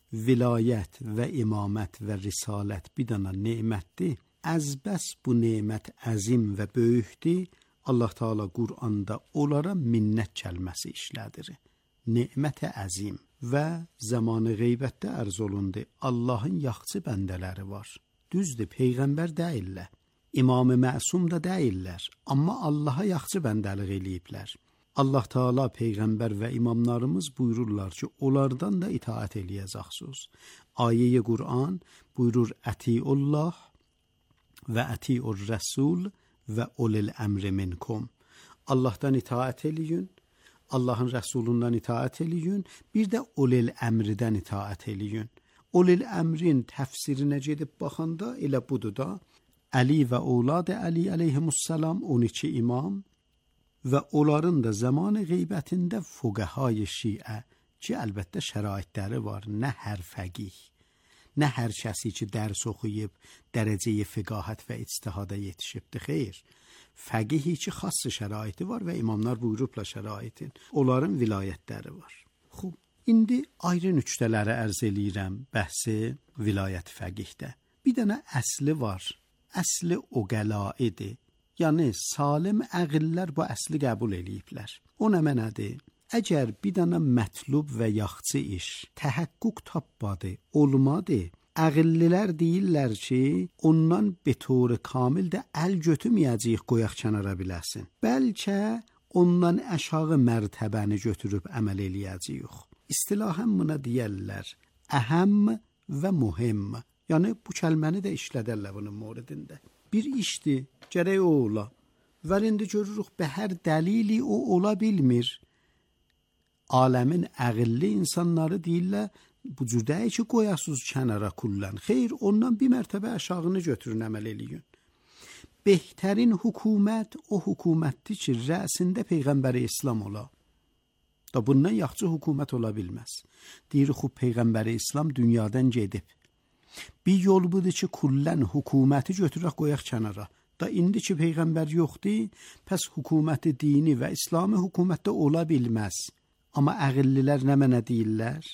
vilayət və imamət və risalət bir dana nemətdir. Əzbəs bu nemət əzim və böyükdir. Allah Teala Qur'anda onlara minnət kəlməsi işlədir. nemət əzim və zamanı qeybətdə ərz olundu. Allahın yaxçı bəndələri var. Düzdür, peyğəmbər deyillər. İmam-ı Məsum da deyillər. Amma Allaha yaxçı bəndəlik eləyiblər. Allah Teala peyğəmbər və imamlarımız buyururlar ki, onlardan da itaat eləyəcəksiniz. Ayə-i Qur'an buyurur: "Ətiullah və ətiur Rəsul və ulil əmri minkum." Allahdan itaat eləyin, Allahın Rəsulundan itaat eləyin, bir də ulil əmridən itaat eləyin. Ulil əmrin təfsirinə gedib baxanda elə budur da, Əli və oğladı Əli əleyhimussalam on iki imam və onların da zamanı qeybətində fuqahay şiə ki, əlbəttə şəraitləri var, nə hər fəqih, nə hər kəsi ki, dərs oxuyub, dərəcəyi fiqahət və ictihada yetişibdir, xeyr. Fəqihi ki, xass şəraiti var və imamlar buyurubla şəraitin, onların vilayətləri var. Xub, indi ayrı nüqtələri ərz eləyirəm bəhsi vilayət fəqihdə. Bir dənə əsli var, əsli uqəlaidir. Yəni, salim əqillər bu əsli qəbul eləyiblər. O nə mənədir? Əgər bir dənə mətlub və yaxçı iş təhəqqüq tapmadı, olmadı, əqillilər deyirlər ki, ondan betor kamil də əl götürməyəcəyik, qoyaq kənara biləsin. Bəlkə ondan aşağı mərtəbəni götürüb əməl eləyəcəyik. İstilahən buna deyərlər əhəm və mühim. Yəni, bu kəlməni də işlədərlər bunun mövridində. Bir işdir, gərək o ola. Və indi görürük, bə hər dəlili o ola bilmir. Aləmin əqilli insanları deyirlər, bu cürdəyi ki, qoyasız kənara kullən. Xeyr, ondan bir mərtəbə aşağını götürün, əməl eləyin. Behtərin hökumət o hökumətdir ki, rəsində Peyğəmbəri İslam ola. Da bundan yaxçı hökumət ola bilməz. Deyirik, xub Peyğəmbəri İslam dünyadan gedib. Bir yol budur ki, kullən hökuməti götürək qoyaq kənara. Da indi ki, Peyğəmbər yoxdur, pəs hökuməti dini və İslami hökumətdə ola bilməz. Amma əqillilər nə mənə deyirlər?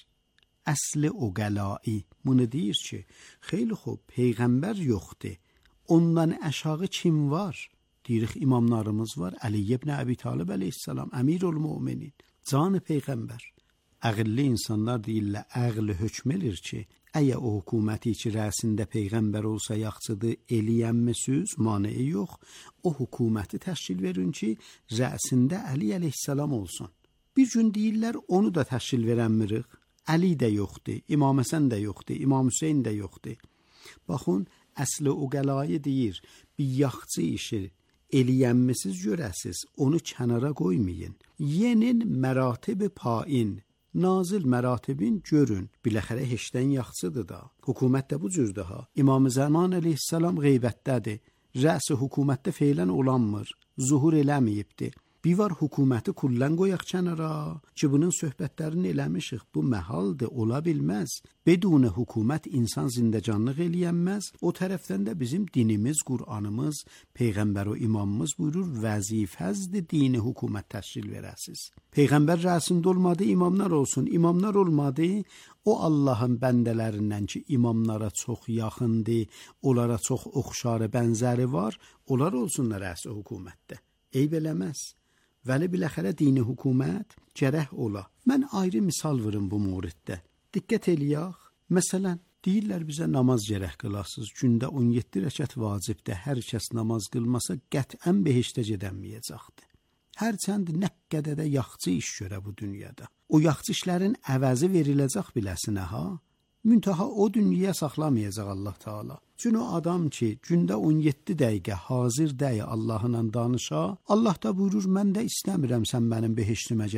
Əsli o qəlai. Bunu deyir ki, xeyli xob, Peyğəmbər yoxdur. Ondan aşağı kim var? Deyirik, imamlarımız var. Əli ibn Əbi Talib əleyhissalam, əmirul müminin, canı Peyğəmbər. Əqilli insanlar deyirlər, əqli hökm edir ki, əgər o hökuməti ki, rəsində Peyğəmbər olsa yaxçıdır, eləyənmisiz, maneyi yox, o hökuməti təşkil verin ki, rəsində Əli əleyhissalam olsun. Bir gün deyirlər, onu da təşkil verənmirik. Əli də yoxdur, İmam Həsən də yoxdur, İmam Hüseyin də yoxdur. Baxın, əsli o qəlayı deyir, bir yaxçı işi eləyənmisiz görəsiz, onu kənara qoymayın. Yenin məratib pain, nazil məratibin görün. Biləxərə heçdən yaxçıdır da. Hökumət də bu cürdür ha. İmam-ı Zəman əleyhissalam qeybətdədir. Rəs-i hökumətdə feylən olanmır. Zuhur eləməyibdir. Bir var hökuməti kullən qoyaq kənara ki, bunun söhbətlərini eləmişik. Bu məhaldır, ola bilməz. Bedun hökumət insan zindəcanlıq eləyənməz. O tərəfdən də bizim dinimiz, Qur'anımız, Peyğəmbər o imamımız buyurur, vəzifəzdir dini hökumət təşkil verəsiz. Peyğəmbər rəsində olmadı, imamlar olsun. İmamlar olmadı, o Allahın bəndələrindən ki, imamlara çox yaxındır, onlara çox oxşarı, bənzəri var, onlar olsunlar rəs-i hökumətdə. Eyb eləməz. Vəli biləxərə dini hökumət gərək ola. Mən ayrı misal verim bu mövriddə. Diqqət eləyək. Məsələn, deyirlər bizə namaz gərək qılasız. Gündə on yeddi rəkət vacibdə hər kəs namaz qılmasa qətən behiştə gedənməyəcəkdir. Hərçənd nə qədər də yaxçı iş görə bu dünyada. O yaxçı işlərin əvəzi veriləcək biləsinə ha. Müntaha o dünyaya saxlamayacaq Allah Teala. Çünki o adam ki, gündə on yeddi dəqiqə hazır dəyə Allahla danışa, Allah da buyurur, mən də istəmirəm sən mənim behiştimə